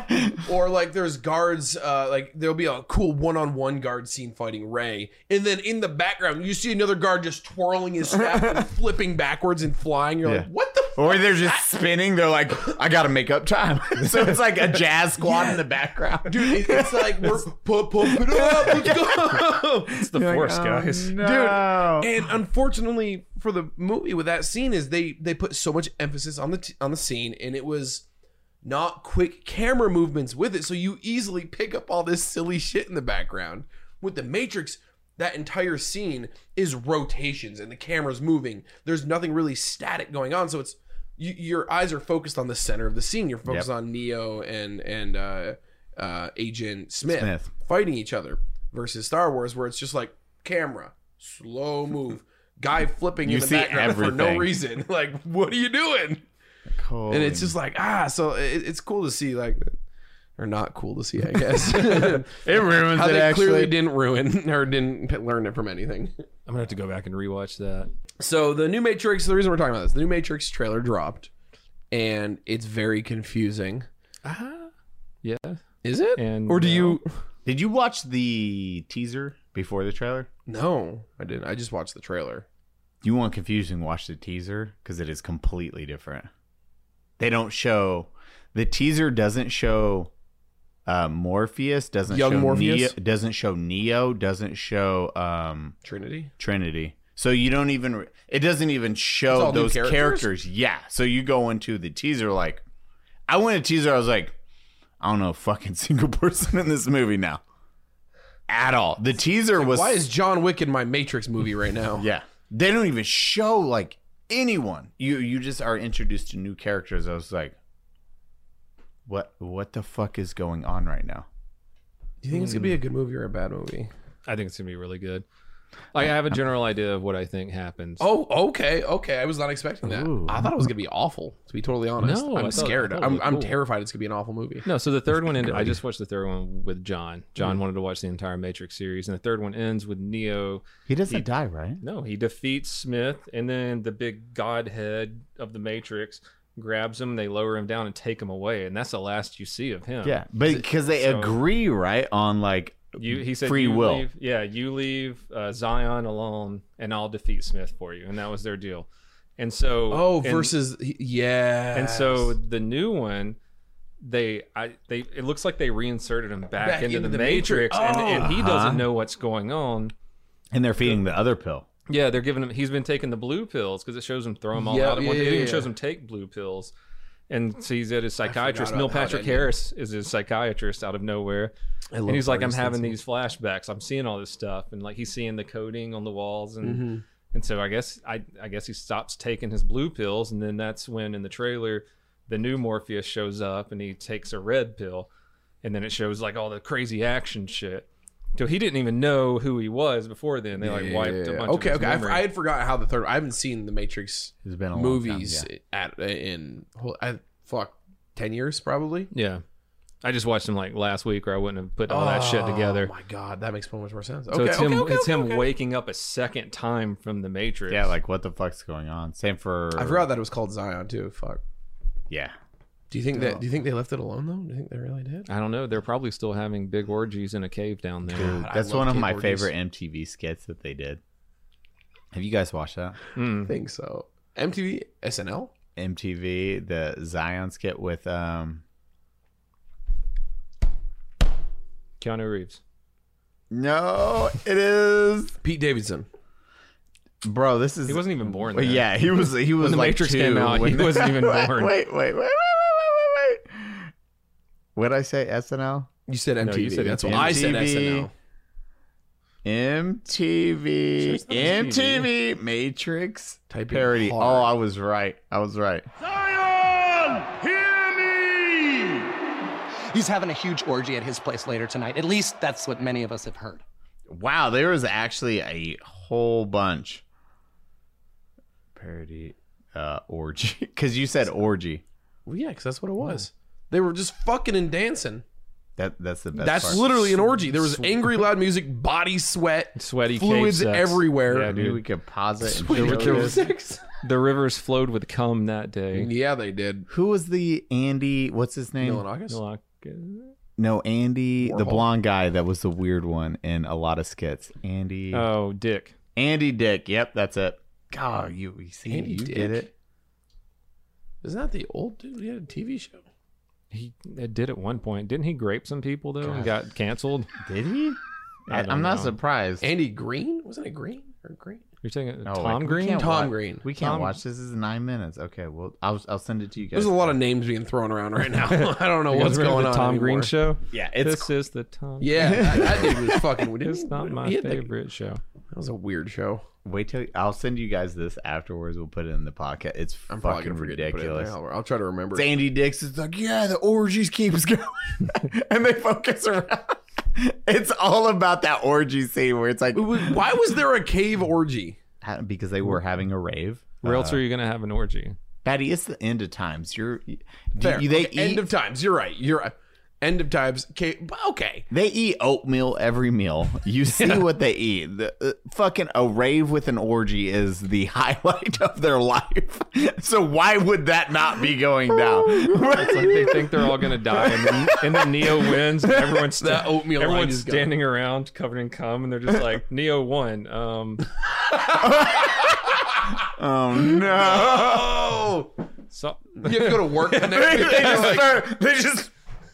Or like there's guards, uh, like there'll be a cool one-on-one guard scene fighting Rey, and then in the background you see another guard just twirling his staff and flipping backwards and flying. You're Yeah. like, what the? F-? Or they're just spinning. They're like, I gotta make up time. So it's like a jazz squad Yeah. in the background. Dude, it- it's like we're pump, pump it up, let's go. It's the Force, guys. No. Dude, and unfortunately for the movie with that scene is they they put so much emphasis on the t- on the scene, and it was not quick camera movements with it, so you easily pick up all this silly shit in the background. With the Matrix, that entire scene is rotations and the camera's moving. There's nothing really static going on, so it's you, your eyes are focused on the center of the scene. You're focused Yep. on Neo and and uh, uh, Agent Smith, Smith. fighting each other, versus Star Wars where it's just like camera, slow move, guy flipping You in the see background for no everything. reason. Like, what are you doing? Cool. And it's just like, ah, so it, it's cool to see, like, or not cool to see, I guess. it ruins How it they actually. clearly didn't ruin or didn't p- learn it from anything. I'm gonna have to go back and rewatch that. So the new Matrix, the reason we're talking about this, the new Matrix trailer dropped, and it's very confusing. Uh, yeah. Is it? And or do no. you? Did you watch the teaser before the trailer? No, I didn't. I just watched the trailer. You want confusing? Watch the teaser because it is completely different. They don't show the teaser doesn't show uh, Morpheus, doesn't Young show Morpheus? Neo, doesn't show Neo, doesn't show um, Trinity. Trinity. So you don't even it doesn't even It's show all new those characters? characters. Yeah. So you go into the teaser like I went to teaser. I was like, I don't know a fucking single person in this movie now. At all. The teaser was Why is John Wick in my Matrix movie right now? yeah. They don't even show like anyone. You you just are introduced to new characters. I was like, what what the fuck is going on right now? Do you think it's gonna be a good movie or a bad movie? I think it's gonna be really good. Like, I have a general idea of what I think happens. Oh, okay, okay. I was not expecting that. Ooh. I thought it was gonna be awful. To be totally honest, No, I I'm thought- scared. I thought it I'm was I'm cool. terrified it's gonna be an awful movie. No, so the third one ended. I just watched the third one with John. John wanted to watch the entire Matrix series, and the third one ends with Neo. He doesn't He- die, right? No, he defeats Smith, and then the big godhead of the Matrix grabs him. They lower him down and take him away, and that's the last you see of him. Yeah, but because they So- agree, right, on like You, he said, free you will. Leave, yeah, you leave uh, Zion alone, and I'll defeat Smith for you, and that was their deal. And so, Oh, and- versus yeah. and so the new one, they, I, they, it looks like they reinserted him back, Back into, into the, the Matrix, Matrix. and, and he Uh-huh. doesn't know what's going on. and they're feeding the other pill. Yeah, they're giving him. He's been taking the blue pills because it shows him throw them all Yeah, out. At one, yeah, it even yeah, shows yeah. him take blue pills, and so he's at his psychiatrist. about Neil how that Patrick ended. Harris is his psychiatrist out of nowhere, I and love he's like, "I'm Paris having Hilton. these flashbacks. I'm seeing all this stuff, and like he's seeing the coding on the walls, and Mm-hmm. and so I guess I I guess he stops taking his blue pills, and then that's when in the trailer, the new Morpheus shows up, and he takes a red pill, and then it shows like all the crazy action shit. So he didn't even know who he was before then. They like wiped a Yeah. bunch Okay, of his okay. I, memory. I had forgotten how the third. I haven't seen the Matrix It's been a long movies time, at in I, fuck ten years probably. Yeah. I just watched him like last week, or I wouldn't have put all that shit together. Oh my god, that makes so much more sense. So Okay, it's him. okay, okay, it's okay, him okay. waking up a second time from the Matrix. Yeah, like what the fuck's going on? Same for I forgot that it was called Zion too. Fuck. Yeah, Do you think that? Do you think they left it alone though? Do you think they really did? I don't know. They're probably still having big orgies in a cave down there. Dude, I that's love one of cave my orgies. favorite M T V skits that they did. Have you guys watched that? Mm. I think so. M T V, S N L. M T V, the Zion skit with um. Keanu Reeves. No, it is, Pete Davidson. bro. This is He wasn't even born. Well, then. yeah, he was. He was the like Matrix two came out, when- he wasn't even wait, born. Wait, wait, wait, wait, wait, wait, wait, wait. What did I say? S N L. You said M T V. you said That's M T what V. I said. S N L. M T V, Sure, it's not M T T V, Matrix Type in parody. hard. Oh, I was right. I was right. He's having a huge orgy at his place later tonight. At least that's what many of us have heard. Wow, there was actually a whole bunch parody uh, orgy because you said orgy. Well, yeah, because that's what it was. They were just fucking and dancing. That that's the best. That's part. literally an orgy. There was angry, loud music, body sweat, Sweaty cave fluids sex. everywhere. Yeah, Maybe dude. we could pause it. And Sweaty show there cave was- this. sex. The rivers flowed with cum that day. Yeah, they did. Who was the Andy? What's his name? Milonakis? Like, uh, No, Andy, the Warhol. blonde guy that was the weird one in a lot of skits. Andy. Oh, Dick. Andy Dick. Yep, that's it. God, you, you see, Andy you Dick? did it. Isn't that the old dude? He had a T V show. He did at one point. Didn't he grape some people though and got canceled? Did he? I I don't I'm not know. surprised. Andy Green? Wasn't it Green or Green? You're saying No, Tom like, we Green? can't Tom wa- Green. We can't Tom- watch this. This is nine minutes. Okay, well, I'll I'll send it to you guys. There's a lot of names being thrown around right now. I don't know You guys what's remember going the on. Tom anymore. Green show? Yeah, it's This is the Tom. Yeah, that, that dude was fucking. didn't It's he- not my he had the- favorite show. That was a weird show. Wait till I'll send you guys this afterwards. We'll put it in the podcast. It's I'm probably fucking gonna forget to put it in ridiculous. there. I'll, I'll try to remember. It's Andy Dix is like, yeah, the orgies keeps going, and they focus around. It's all about that orgy scene where it's like It was- Why was there a cave orgy? because they were having a rave. Where else Uh, are you gonna have an orgy? Patty, it's the end of times. You're do Fair. you- they Okay, end eat of times. You're right. You're right. End of times. Okay, okay. They eat oatmeal every meal. You see yeah. what they eat. The, uh, fucking a rave with an orgy is the highlight of their life. So why would that not be going down? It's like they think they're all gonna die, and then, and then Neo wins, and everyone's sta- that oatmeal everyone's standing gone. around covered in cum, and they're just like, Neo won. Um, oh no! So you have to go to work the next day. They just like, start. They just.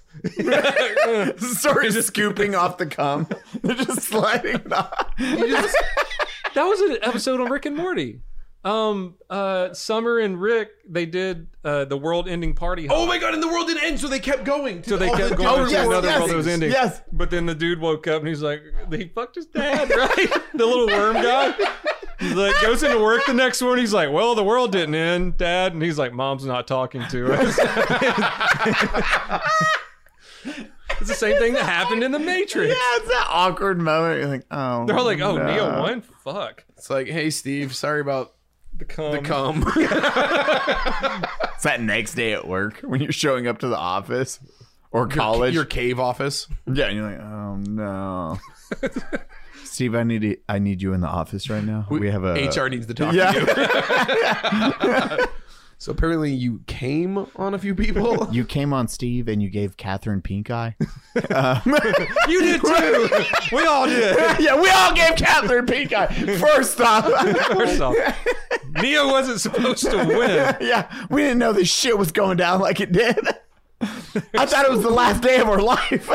Start just scooping off the cum. They're just sliding it off. Just, that was an episode on Rick and Morty. Um, uh, Summer and Rick, they did uh, the world-ending party. Oh my god! And the world didn't end, so they kept going. So they kept the going to yes, another yes, world that was ending. Yes. But then the dude woke up and he's like, he fucked his dad, right? The little worm guy. He's like, goes into work the next morning. He's like, well, the world didn't end, Dad. And he's like, Mom's not talking to us. It's the same thing that happened in the Matrix. Yeah, it's that awkward moment. You're like, oh. They're all like, oh, no. Neo won? Fuck. It's like, hey, Steve, sorry about the cum. the cum. It's that next day at work when you're showing up to the office or college. Your, your cave office. Yeah, and you're like, oh no. Steve, I need to, I need you in the office right now. We, we have a H R needs to talk yeah. to you. So apparently you came on a few people. You came on Steve and you gave Catherine pink eye. Um, you did too. We all did. Yeah, we all gave Catherine pink eye. First off. First off, Neo wasn't supposed to win. Yeah, we didn't know this shit was going down like it did. I thought it was the last day of our life.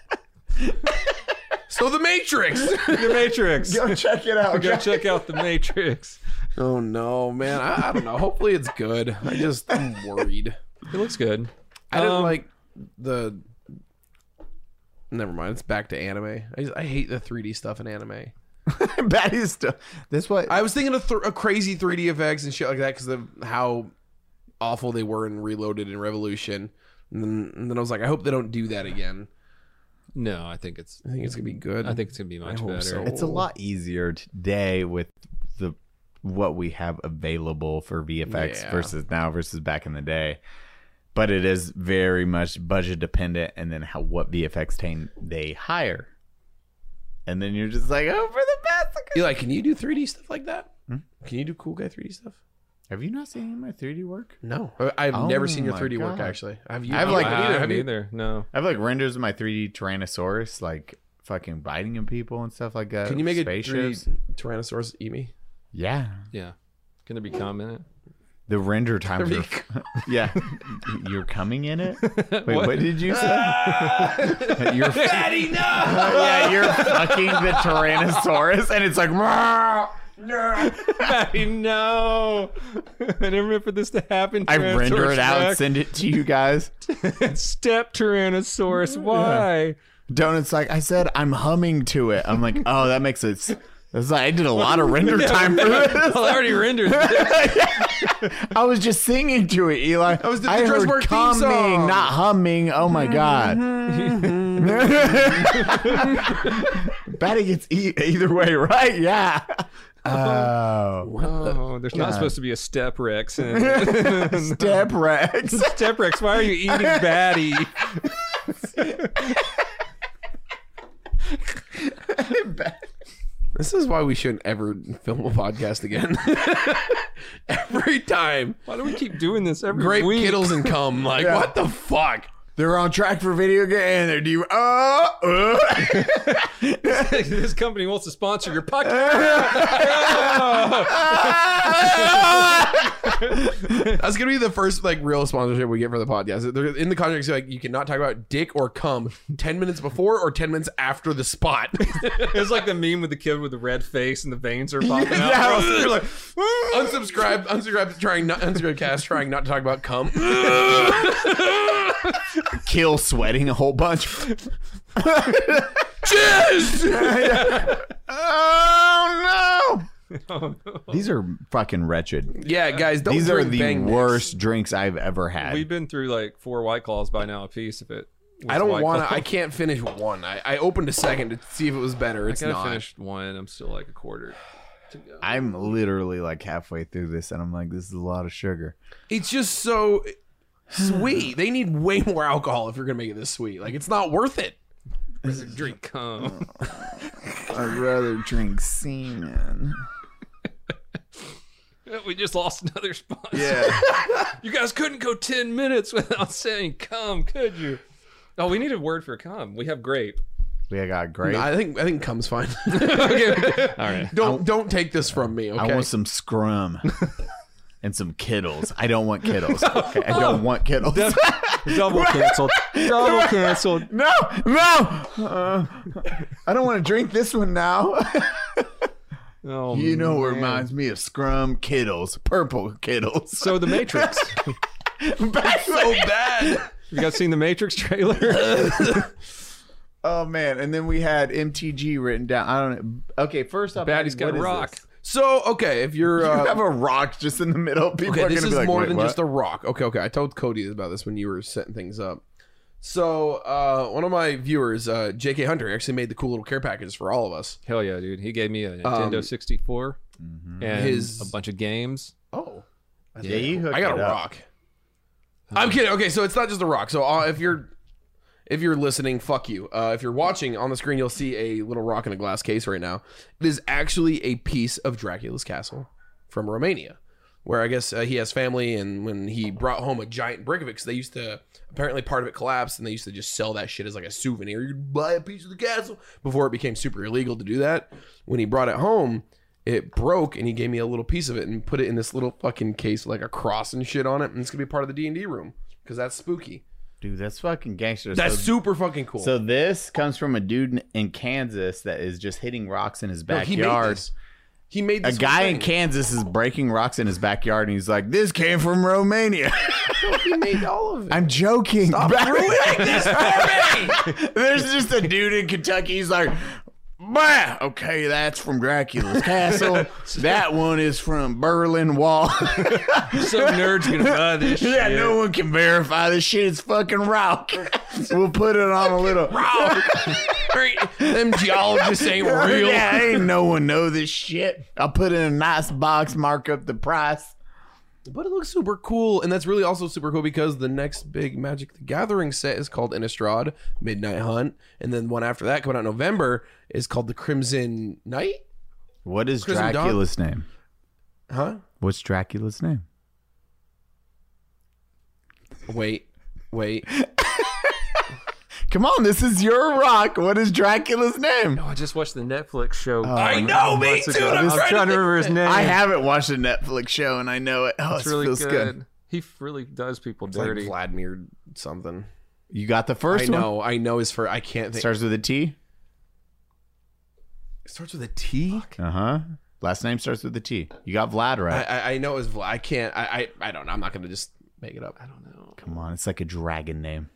So the Matrix. The Matrix. Go check it out. Go guys. check out the Matrix. Oh no, man! I, I don't know. Hopefully it's good. I just I'm worried. It looks good. I didn't Um, like the. Never mind. It's back to anime. I just, I hate the three D stuff in anime. That is stuff. This what I was thinking of th- a crazy three D effects and shit like that because of how awful they were in Reloaded and Revolution. And then, and then I was like, I hope they don't do that again. No, I think it's. I think it's gonna be good. I think it's gonna be much hope better. so. It's a lot easier today with the what we have available for V F X Yeah. versus now versus back in the day. But it is very much budget dependent, and then how what V F X team they hire, and then you're just like, oh, for the best. You're like, can you do three D stuff like that? Hmm? Can you do cool guy three D stuff? Have you not seen my three D work? No, I've Oh never seen your my three D work God. actually. Have you? I have, like, I either, haven't have you? either. No. I have like renders of my three D Tyrannosaurus, like fucking biting in people and stuff like that. Can you make a Spaceships. three D Tyrannosaurus eat me? Yeah, Yeah. Can there be cum in it? the render times There are. we Yeah, you're coming in it. Wait, What? what, did you say? You're Daddy, no! yeah, you're fucking the Tyrannosaurus, and it's like, "Meow, no." Maddie, no. I never meant for this to happen. I render it out and Rex. send it to you guys. Step Tyrannosaurus. Why? Donut's like, I said I'm humming to it. I'm like, oh, that makes it. It's like I did a lot of render time for this. Well, I already rendered this. I was just singing to it, Eli. I was the I Jurassic heard Park theme coming, song. not humming. Oh my god. Betty gets e- either way, right? Yeah. Oh. Oh, there's not God. supposed to be a Step Rex in it. Step Rex. Step Rex, why are you eating Batty? This is why we shouldn't ever film a podcast again. Every time, Why do we keep doing this every grape week? kittles and cum. Like, Yeah. what the fuck? They're on track for video game. And they're do. Uh, uh. This company wants to sponsor your podcast. That's gonna be the first like real sponsorship we get for the podcast. They're in the contract, like you cannot talk about dick or cum ten minutes before or ten minutes after the spot. It's like the meme with the kid with the red face and the veins are popping out. Yeah. You're like, unsubscribe, unsubscribe, trying not unsubscribe cast, trying not to talk about cum. Kill sweating a whole bunch. Jizz! Oh no. oh, no. These are fucking wretched. Yeah, guys, don't These are drink the Bang Mix. worst drinks I've ever had. We've been through like four White Claws by now a piece. If it, was I don't White want to. Claw. I can't finish one. I, I opened a second to see if it was better. I It's gotta not. finish one. I'm still like a quarter to go. I'm literally like halfway through this, and I'm like, this is a lot of sugar. It's just so. sweet. They need way more alcohol if you're gonna make it this sweet. Like it's not worth it. Drink cum. I'd rather drink semen. We just lost another sponsor. Yeah. You guys couldn't go ten minutes without saying cum, could you? Oh, we need a word for cum. We have grape. We got great. I think I think comes fine. Okay, okay. All right. Don't don't take this from me. Okay. I want some scrum and some kiddles. I don't want kiddles. Okay, I don't want kiddles. Double canceled. Double canceled. No, no. Uh, I don't want to drink this one now. Oh, You know what man. reminds me of scrum? Kiddles. Purple kiddles. So the Matrix. That's so bad. You guys seen the Matrix trailer? Oh man, and then we had M T G written down. I don't know. Okay, first off, Baddie's got what a is rock. this? So okay, if you're You uh, have a rock just in the middle. People okay, are this gonna is be like, more "Wait, than what?" just a rock. Okay, okay. I told Cody about this when you were setting things up. So uh, one of my viewers, uh, J K Hunter, actually made the cool little care packages for all of us. Hell yeah, dude. He gave me a Nintendo Um, sixty-four and his- a bunch of games. Oh, Yeah, you hooked I got it a up. rock. I'm kidding. Okay, so it's not just a rock. So uh, if you're if you're listening, fuck you. Uh, if you're watching on the screen, you'll see a little rock in a glass case right now. It is actually a piece of Dracula's castle from Romania, where I guess uh, he has family, and when he brought home a giant brick of it, because they used to apparently part of it collapsed, and they used to just sell that shit as like a souvenir. You'd buy a piece of the castle before it became super illegal to do that. When he brought it home, it broke, and he gave me a little piece of it and put it in this little fucking case with like a cross and shit on it, and it's gonna be part of the D and D room because that's spooky. Dude, that's fucking gangster. That's so, super fucking cool. so this comes from a dude in- in Kansas that is just hitting rocks in his No, he made backyard. this. He made A this guy whole in thing. Kansas is breaking rocks in his backyard, and he's like, "This came from Romania." He made all of it. I'm joking. Stop ruining this for me. There's just a dude in Kentucky. He's like, "Bah, okay, that's from Dracula's castle. That one is from Berlin Wall." Some nerd's gonna buy this shit. Yeah, no one can verify this shit. It's fucking rock. We'll put it on a little rock. Them geologists ain't real. Yeah, ain't no one know this shit. I'll put it in a nice box, mark up the price. But it looks super cool, and that's really also super cool because the next big Magic the Gathering set is called Innistrad Midnight Hunt, and then one after that coming out in November is called the Crimson Knight. What is Crimson Dawn? Dracula's name? Huh? What's Dracula's name? Wait, wait. Come on, this is your rock. What is Dracula's name? Oh, I just watched the Netflix show. I know, me months too, ago. and I'm I was trying trying to to remember his name. I haven't watched a Netflix show and I know it. Oh, It's it really feels good. good. He really does people It's like dirty. Vladimir something. You got the I first one? know, I know his for I can't think. Starts with a T? It starts with a T. Uh huh. Last name starts with a T. You got Vlad I, right. I I know it was Vla- I can't. I, I I don't know. I'm not gonna just make it up. I don't know. Come on, it's like a dragon name.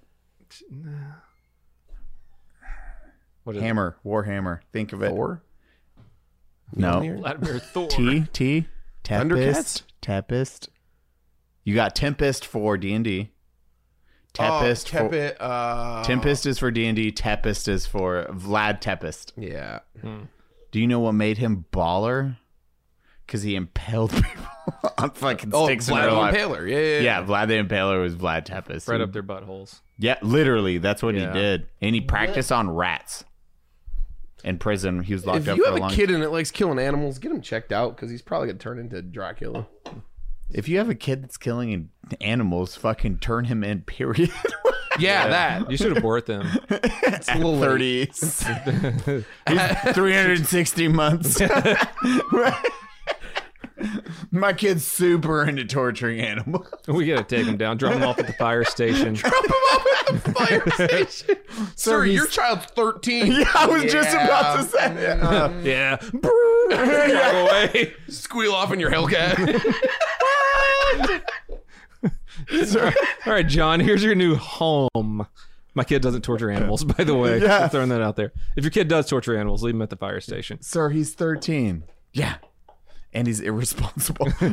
What is Hammer, Warhammer. Think of it. Thor. No. it? Vladimir Thor. T, T, Thundercats? Tempest. Tempest. You got Tempest for D and D. Tempest Oh, for Tepit, uh, Tempest is for D and D. Tempest is for Vlad Tempest. Yeah. Do you know what made him baller? Because he impaled people on fucking Oh, sticks in Vlad real the life. Impaler. Yeah, yeah, yeah. Yeah, Vlad the Impaler was Vlad Tempest. Right He- up their buttholes. Yeah, literally, that's what Yeah. he did, and he practiced on rats in prison. He was locked If up you for have a a long. kid and it likes killing animals, get him checked out because he's probably gonna turn into Dracula. If you have a kid that's killing animals, fucking turn him in. Period. Yeah, that. You should abort them. It's a At little thirty, three hundred sixty months. My kid's super into torturing animals. We gotta take them down, drop them off at the fire station. Drop him off at the fire station. Sir, he's- your child's thirteen. Yeah, I was just about to say that. Uh, Yeah. Drive away. Squeal off in your Hellcat. All right, John, here's your new home. My kid doesn't torture animals, by the way. Yeah. Just throwing that out there. If your kid does torture animals, leave him at the fire station. Sir, he's thirteen. Yeah. And he's irresponsible. Like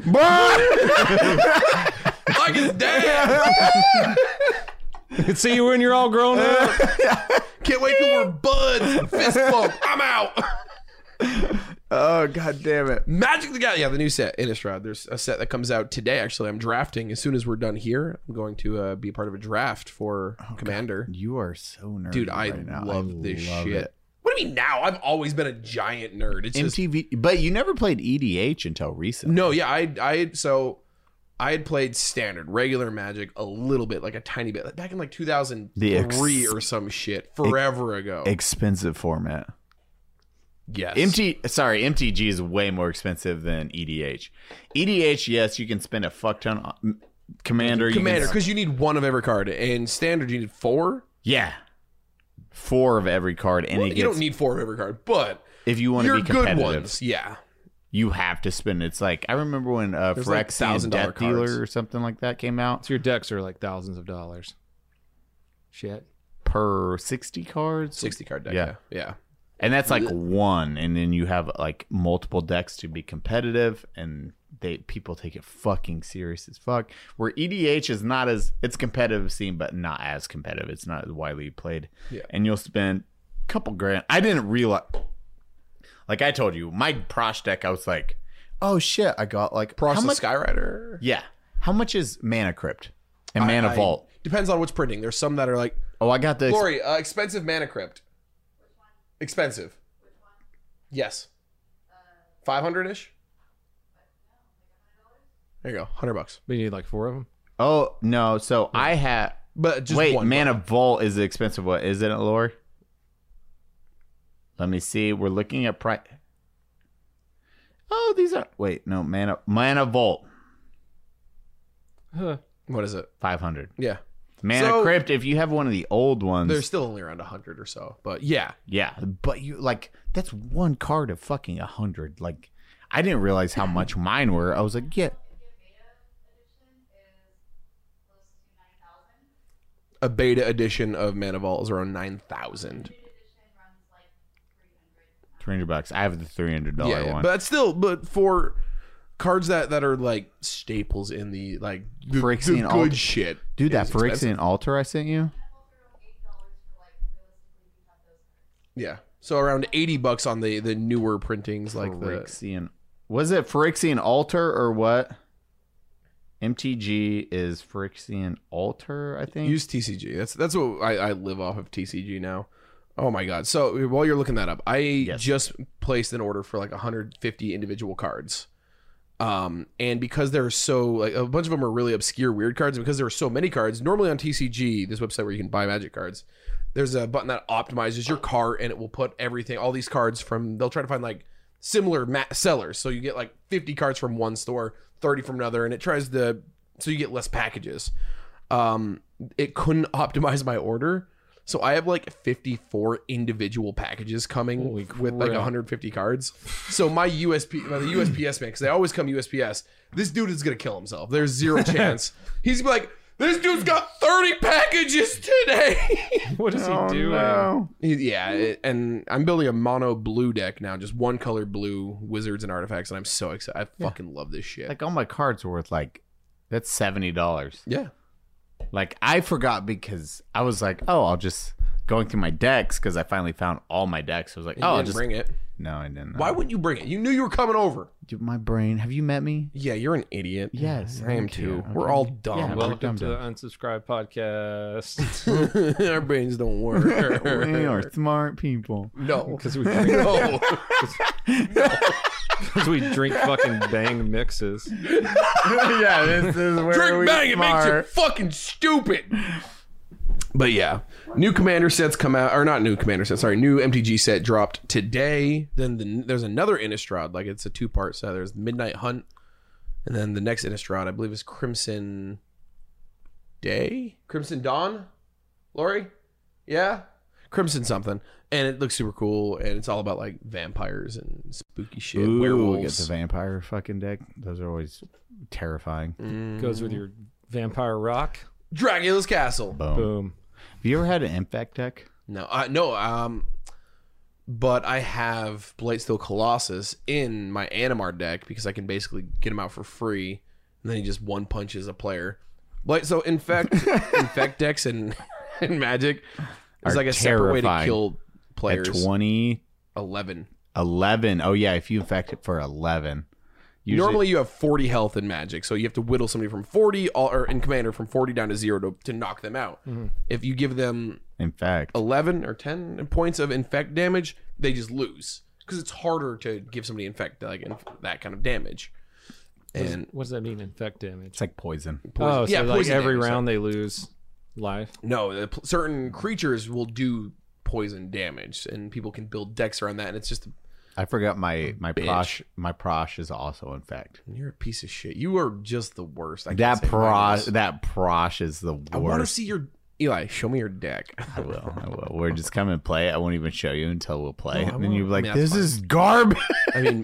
his dad. See you when you're all grown up. Can't wait till we're buds. Fist bump. I'm out. Oh, god damn it. Magic the Gathering. Yeah, the new set, Innistrad. There's a set that comes out today, actually. I'm drafting. As soon as we're done here, I'm going to uh, be part of a draft for Oh, Commander. God. You are so nerdy. Dude, I right now. love I this love shit. it. What do you mean now? I've always been a giant nerd. It's just... M T V, but you never played E D H until recently. No, yeah, I, I, so I had played standard, regular Magic a little bit, like a tiny bit, like back in like two thousand three ex- or some shit, forever ago. Expensive format. Yes. M T, sorry, M T G is way more expensive than E D H. E D H, yes, you can spend a fuck ton on Commander. Commander, you can, because you need one of every card. And standard, you need four. yeah, four of every card, and Well, it you gets, don't need four of every card, but if you want to your be good competitive, ones, yeah. you have to spend. It's like I remember when uh, There's like Phyrexian one thousand dollars Death Dealer cards. or something like that came out So your decks are like thousands of dollars. Shit. per sixty cards. sixty card deck. Yeah. Yeah. Yeah. And that's like one, and then you have like multiple decks to be competitive, and they people take it fucking serious as fuck. Where E D H is not as it's competitive scene, but not as competitive. It's not as widely played. Yeah. And you'll spend a couple grand. I didn't realize, like I told you, my Prosh deck. I was like, oh shit, I got like Prosh how the much? Skyrider. Yeah, how much is Mana Crypt and I- Mana I- Vault? Depends on which printing. There's some that are like, Oh, I got the Lori, uh, expensive Mana Crypt. Expensive. Yes. five hundred ish? There you go. one hundred bucks. But you need like four of them. Oh no, so I had. But just Wait, one. Mana Vault is the expensive one, isn't it, Lori? Let me see. We're looking at price. Oh, these are. Wait, no, Mana Mana Vault Huh. What is it? five hundred. Yeah. Mana So- Crypt. If you have one of the old ones, They're still only around one hundred or so. But yeah. yeah, but you like that's one card of fucking a hundred. Like, I didn't realize how much mine were. I was like, yeah, A beta edition of Mana Vault is around nine thousand. three hundred bucks. I have the three hundred dollar Yeah, yeah. one. But that's still, but for cards that, that are like staples in the, like, the, the Phyrexian good Altar. shit. Dude, that is expensive. Phyrexian Altar I sent you. Yeah. So around eighty bucks on the, the newer printings, like the. Phyrexian. Was it Phyrexian Altar or what? M T G is Phyrexian Altar, I think. Use T C G. That's that's what I, I live off of T C G now. Oh my god. So while you're looking that up, I just placed an order for like one hundred fifty individual cards. Um, and because there are so like a bunch of them are really obscure weird cards, and because there are so many cards, normally on T C G, this website where you can buy Magic cards, there's a button that optimizes your cart and it will put everything, all these cards from, they'll try to find like similar ma- sellers. So you get like fifty cards from one store, thirty from another, and it tries to, so you get less packages. Um, it couldn't optimize my order. So I have like fifty-four individual packages coming Holy with like crap. one hundred fifty cards. So my U S P, the U S P S man, because they always come U S P S. This dude is gonna kill himself. There's zero chance. He's gonna be like, this dude's got thirty packages today. What is Oh, he doing? no. He- yeah, it- and I'm building a mono blue deck now, just one color blue wizards and artifacts, and I'm so excited. I fucking love this shit. Like all my cards are worth like that's seventy dollars. yeah. Like I forgot because I was like, oh, I'll just going through my decks because I finally found all my decks. I was like, You oh, I'll didn't just bring it. no, I didn't. Why wouldn't you bring it? You knew you were coming over. Dude, my brain? Have you met me? Yeah, you're an idiot. Yes, I am thank you. too. Okay. We're all dumb. Yeah, Welcome dumb to the dumb. Unsubscribed Podcast. Our brains don't work. We are smart people. No, Because we drink, no. because we drink fucking bang mixes. Yeah, this is where Drink we bang, it makes you smart. fucking stupid. But yeah, new commander sets come out, or not new commander set. Sorry, new M T G set dropped today. Then the, there's another Innistrad, like it's a two part set. There's Midnight Hunt, and then the next Innistrad, I believe, is Crimson Day, Crimson Dawn. Lori, yeah, Crimson something, and it looks super cool, and it's all about like vampires and spooky shit, Ooh, werewolves. get the vampire fucking deck. Those are always terrifying. Mm. Goes with your vampire rock. Dracula's Castle. Boom. Boom. Have you ever had an infect deck? No, uh, no. Um, but I have Blightsteel Colossus in my Animar deck because I can basically get him out for free, and then he just one punches a player. Blight, so infect, infect decks and and Magic is Are like a separate way to terrifying. kill players. At twenty, Eleven. eleven. Oh yeah, if you infect it for eleven. Usually, Normally you have forty health in Magic, so you have to whittle somebody from forty, all, or in Commander from forty down to zero to, to knock them out. Mm-hmm. If you give them infect. eleven or ten points of infect damage, they just lose because it's harder to give somebody infect like inf- that kind of damage. And What does that mean? Infect damage. It's like poison. Oh, so yeah, like poison every damage, round they lose life. no, the, pl- certain creatures will do poison damage, and people can build decks around that. And it's just I forgot my my Bitch. prosh my prosh is also infect. you're a piece of shit. You are just the worst. I can't That say mine prosh is. that prosh is the worst. I want to see your Eli. Show me your deck. I will. I will. We're just come and play. I won't even show you until we'll play. No, I and then you'll be won't. like, I mean, "This that's is garbage." I mean,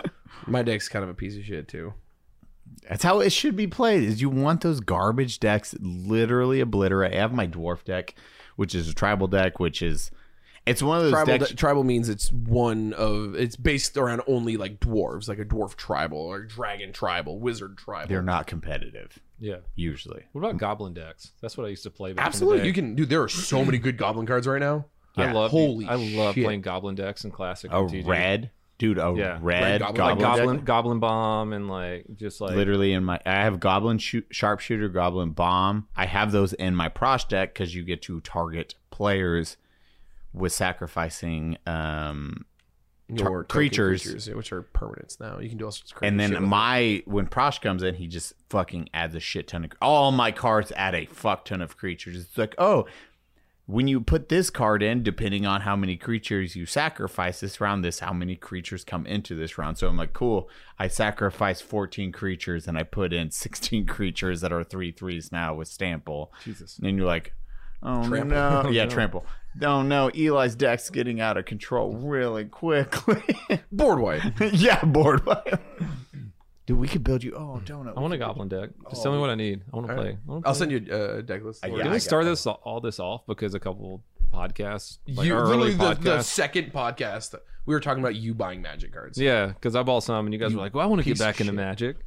my deck's kind of a piece of shit too. That's how it should be played. Is you want those garbage decks literally obliterate. I have my dwarf deck, which is a tribal deck, which is it's one of those Tribal, decks. de- tribal means it's one of it's based around only like dwarves, like a dwarf tribal or dragon tribal, wizard tribal. They're not competitive Yeah. usually. What about goblin decks? That's what I used to play. Back Absolutely, In the you day. can, dude. There are so many good goblin cards right now. I Yeah. love. Holy I love shit. playing goblin decks in classic. A M T G. red, dude. A Yeah. red, Red goblin, goblin- like deck. goblin, goblin bomb, and like just like Literally in my, I have goblin shoot, sharpshooter, goblin bomb. I have those in my prosh deck because you get to target players with sacrificing. Um, Your Tar- token creatures. creatures, which are permanents now. You can do all sorts of crazy and shit then with my when Prosh comes in, he just fucking adds a shit ton of all my cards add a fuck ton of creatures. It's like, oh, when you put this card in, depending on how many creatures you sacrifice this round, this how many creatures come into this round. So I'm like, cool. I sacrifice fourteen creatures and I put in sixteen creatures that are three threes now with Stample. Jesus. And you're like, oh Trample. no, yeah, no. trample. Oh no, Eli's deck's getting out of control really quickly. it. Board white. yeah, bored. Dude, we could build you. Oh, donut. I want a goblin deck. Just tell me what I need. I want to play. I wanna I'll play. send you a uh, deck list. Uh, Or- yeah, Did I we start got this all this off because a couple podcasts, like you, our literally early the, the podcasts? second podcast we were talking about you buying Magic cards. Yeah, because I bought some, and you guys were like, "Well, I want to get piece of back into shit. Magic."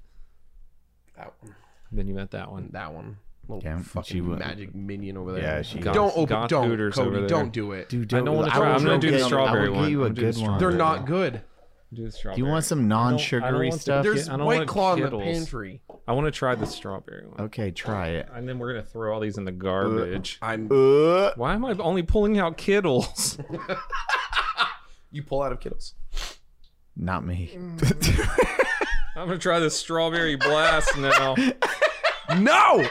That one. Then you met that one. That one. Little Yeah, fucking she wa- Magic minion over there. Yeah, she- Goth- don't open. goth Don't hooters Cody. over there. Don't do it. Dude, I don't wanna I try- will I'm gonna go do the get- strawberry I will one. get you a I'm gonna do the good one. They're strawberry. not good. Do the Do strawberry. you want some I don't- I don't non-sugary want the- stuff? There's I don't White want Claw in the Skittles. pantry. I want to try the strawberry one, Okay, try it. and then we're gonna throw all these in the garbage. I'm. Uh, Why am I only pulling out Kittles? You pull out of Kittles. not me. I'm gonna try the strawberry blast now. No.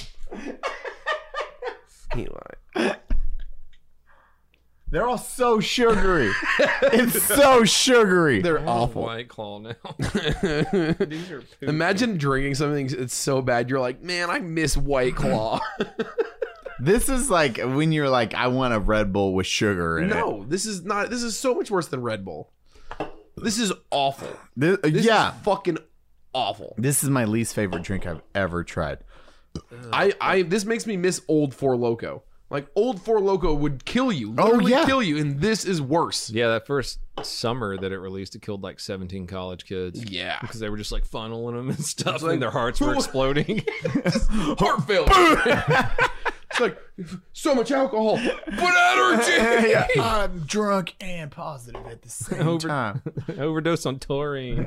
Eli. They're all so sugary. it's so sugary. They're I want a awful. White Claw now. These are poopy. Imagine drinking something that's so bad you're like, man, I miss White Claw. This is like when you're like, I want a Red Bull with sugar in it. No, this is not. This is so much worse than Red Bull. This is awful. This, uh, This yeah. is fucking awful. This is my least favorite drink I've ever tried. I, I this makes me miss old Four Loko. Like old Four Loko would kill you. Oh, Literally yeah. kill you, and this is worse. Yeah, that first summer that it released, it killed like seventeen college kids. Yeah. Because they were just like funneling them and stuff, like, and their hearts were who- exploding. Heart failure. It's like so much alcohol, but energy. yeah, I'm drunk and positive at the same Over- time. Overdose on taurine.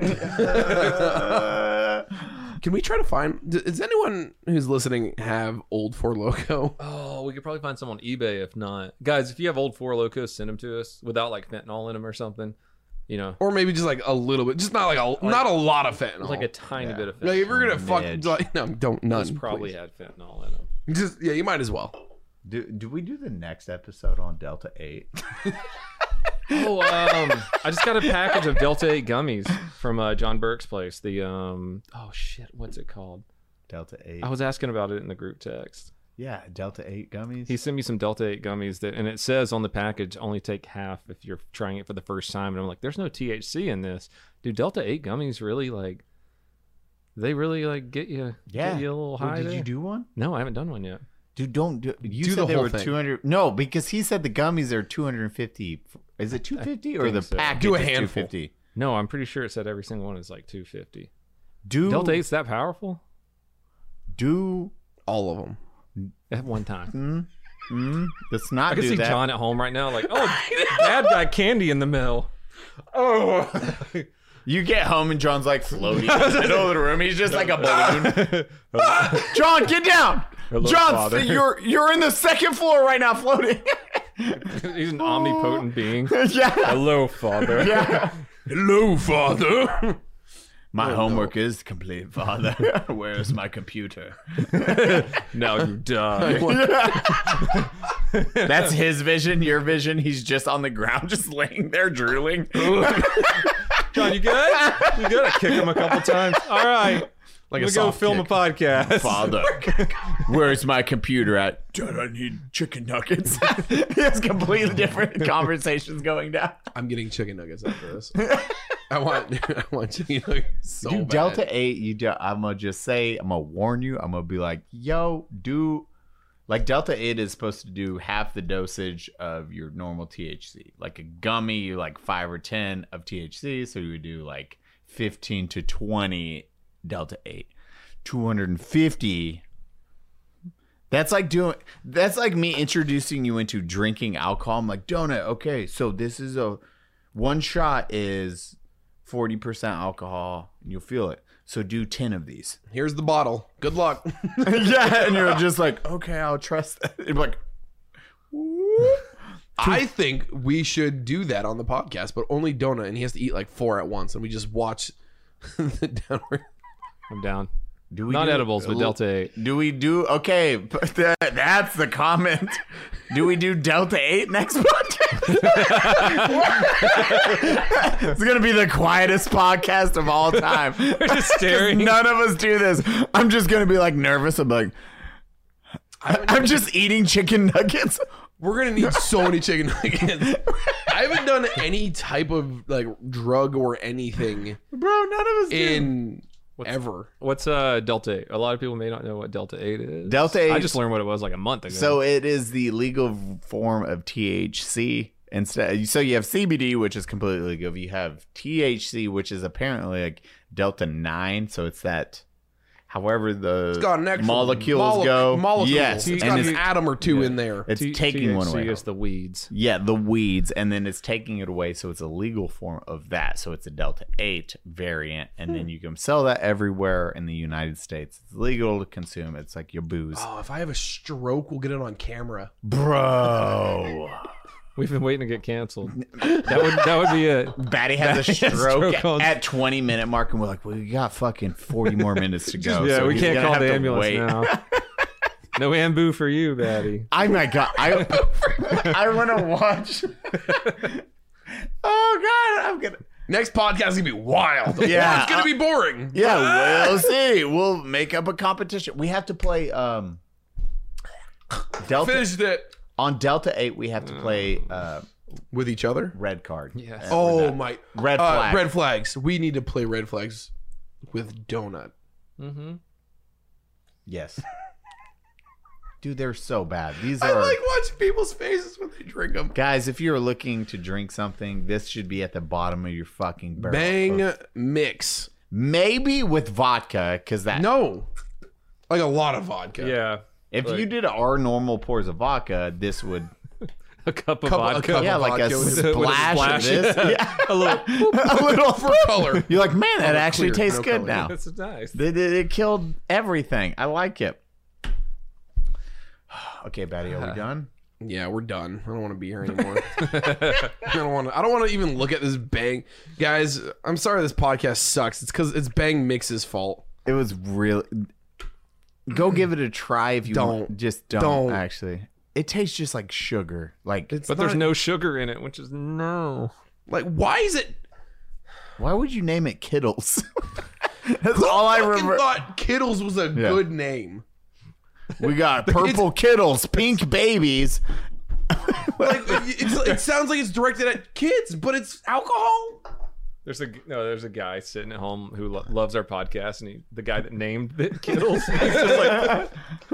Can we try to find? Does anyone who's listening have old Four Loko? Oh, we could probably find some on eBay if not. Guys, if you have old Four Locos, send them to us without like fentanyl in them or something. You know, Or maybe just like a little bit, just not like a not a lot of fentanyl. like a tiny bit of fentanyl. Like if you're gonna fuck, Midge. like, no, don't none. Those probably please. had fentanyl in them. Just yeah, you might as well. Do, do we do the next episode on Delta eight? Oh, um, I just got a package of Delta eight gummies from uh, John Burke's place. The um, oh shit, what's it called? Delta eight. I was asking about it in the group text. Yeah, Delta eight gummies. He sent me some Delta eight gummies that, and it says on the package, only take half if you're trying it for the first time. And I'm like, there's no T H C in this. Do Delta eight gummies really like? They really like get you? yeah. get you a little Well, high. did there? you do one? No, I haven't done one yet. Dude, don't do. You Do said the they whole were thing. two hundred. No, because he said the gummies are two hundred fifty. Is it two fifty or think the so. package Do a is handful. two fifty? No, I'm pretty sure it said every single one is like two fifty. Do Delta eight's that powerful? do All of them. At one time. mm, let's not I can do see that. John at home right now, like, oh, Dad got candy in the mail. Oh. You get home and John's like floating in the middle of the room. He's just like a balloon. John, get down. Hello, John, Father. you're you're in the second floor right now floating. He's an omnipotent being. Yeah. Hello, Father. Yeah. Hello, Father. My homework is complete, Father. Where's my computer? Now you die. That's his vision, your vision. He's just on the ground, just laying there drooling. John, you good? You good? I kick him a couple times. All right. Like We'll a go soft film kick. a podcast. Father, where's my computer at? Dad, I need chicken nuggets. It's completely different conversations going down. I'm getting chicken nuggets after this. I want, I want chicken nuggets so Dude, bad. Delta eight, you do, I'm gonna just say, I'm gonna warn you. I'm gonna be like, yo, do like Delta eight is supposed to do half the dosage of your normal T H C. Like a gummy, you like five or ten of T H C, so you would do like fifteen to twenty Delta eight. two hundred fifty. That's like doing. That's like me introducing you into drinking alcohol. I'm like, Donut. Okay, so this is a one shot is forty percent alcohol, and you'll feel it. So do ten of these. Here's the bottle. Good luck. Yeah, and you're just like, okay, I'll trust that. You're like, whoop. I think we should do that on the podcast, but only Donut, and he has to eat like four at once, and we just watch the downward. I'm down. Do we Not do- edibles, but Delta eight. Do we do okay? But that, that's the comment. Do we do Delta eight next podcast? It's gonna be the quietest podcast of all time. We're just staring. None of us do this. I'm just gonna be like nervous. I'm like, I'm just eating chicken nuggets. We're gonna need so many chicken nuggets. I haven't done any type of like drug or anything Bro, none of us do. in ever. What's uh Delta eight? A lot of people may not know what Delta eight is. Delta eight- I just learned what it was like a month ago. So it is the legal form of T H C. Instead, so you have C B D, which is completely legal. You have T H C, which is apparently like Delta nine. So it's that, however the It's got an extra molecules mole- go. molecule. Yes, It's and got it's, an atom or two in there. it's T- taking one T H C away. is the weeds. Yeah, the weeds, and then it's taking it away. So it's a legal form of that. So it's a Delta eight variant, and then you can sell that everywhere in the United States. It's legal to consume. It's like your booze, Oh, if I have a stroke, we'll get it on camera. bro. We've been waiting to get canceled. That would that would be it. Batty has a Batty has stroke, stroke on- at twenty minute mark, and we're like, well, we got fucking forty more minutes to go. Yeah, so we he's can't gonna call have the to ambulance wait. now. No ambu for you, Batty. I my god, I I want to watch. Oh god, I'm gonna. Next podcast is gonna be wild. Yeah, Or it's gonna uh, be boring. Yeah, we'll see. We'll make up a competition. We have to play um Delta Finished it on Delta eight. We have to play uh with each other. red card. Yes. Uh, Oh we're not- my Red uh, flag. red flags. We need to play red flags with Donut. Mm-hmm. Yes. Dude, they're so bad. These I are like watching people's faces when they drink them. guys. If you're looking to drink something, this should be at the bottom of your fucking barrel. Bang mix. Maybe with vodka, because that. No, like a lot of vodka. Yeah. If like- you did our normal pours of vodka, this would. A cup of Cup- a vodka. cup Yeah, of like a vodka with a- splash, splash. of this. Yeah. A little. A little for color. You're like, man, that Oh, actually clear, tastes no good color. now. That's nice. It, it, it killed everything. I like it. Okay, Batty, are we done? Yeah, we're done. I don't want to be here anymore. I don't want to. I don't want to even look at this Bang, guys. I'm sorry this podcast sucks. It's because it's Bang Mix's fault. It was really. Go give it a try if you Don't. want. Just don't, Don't. actually. It tastes just like sugar. Like, It's But there's not- no sugar in it, which is no. like. Why is it? why would you name it Kittles? That's all I fucking remember. thought Kittles was a Yeah. good name. We got purple Kittles, pink babies. Like it's, it sounds like it's directed at kids, but it's alcohol. There's a no. There's a guy sitting at home who lo- loves our podcast, and he, the guy that named it Kittles, he's just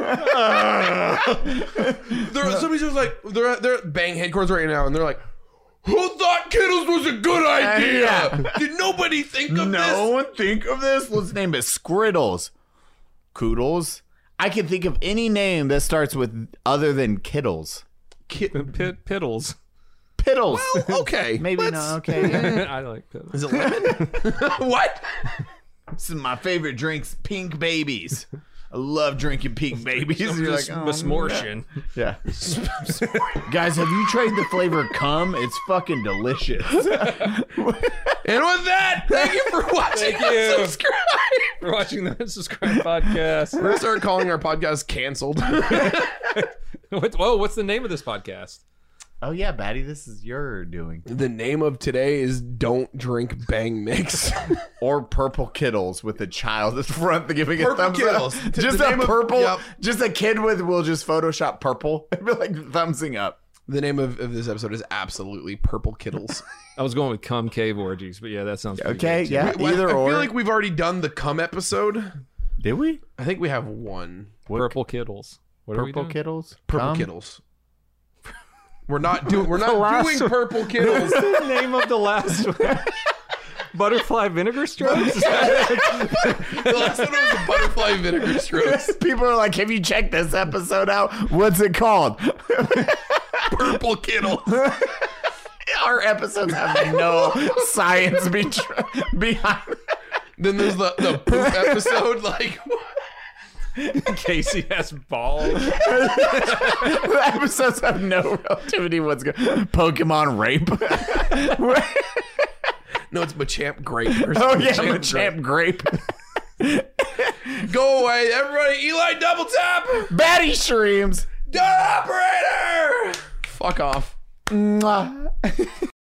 like, There, somebody's just like they're at, they're at Bang headquarters right now, and they're like, "Who thought Kittles was a good idea? Yeah. Did nobody think of No this?" one think of this. Let's name it Scriddles. Koodles. I can think of any name that starts with other than Kittles. Kid, Pit, Piddles. Piddles. Well, okay. Maybe let's- not. Okay. Yeah. I like that. Is it lemon? What? This is my favorite drinks, Pink Babies. I love drinking Pink Babies. You're like, oh, Mismortion. yeah. Guys, have you tried the flavor cum? It's fucking delicious. And with that, thank you for watching. Thank you. Subscribe. For watching the Subscribe podcast. We're gonna start calling our podcast canceled. What, whoa, what's the name of this podcast? Oh yeah, Batty, this is your doing. The name of today is "Don't Drink Bang Mix." Or Purple Kittles with a child at the front giving a Purple thumbs Kittles. up. The Just name a of- purple. yep. Just a kid with will just Photoshop purple and be like thumbsing up. The name of, of this episode is absolutely Purple Kittles. I was going with cum cave orgies, but yeah, that sounds pretty Okay, good, too. yeah, either I or. feel like we've already done the cum episode. Did we? I think we have one. Purple Kittles. What are we Purple doing? Kittles? Purple Cum? Kittles. We're not doing. We're not last doing one. Purple Kittles. The name of the last one. Butterfly vinegar strokes? The last one was a butterfly vinegar strokes. People are like, have you checked this episode out? What's it called? Purple Kittles. Our episodes have no science be- behind. Then there's the the poop episode. Like, Casey has balls. The episodes have no relativity. What's good? Pokemon rape. no, it's Machamp Grape. Or Oh yeah, something. Machamp grape. Go away, everybody. Eli double tap. Batty streams. Done operator. Fuck off. Mwah.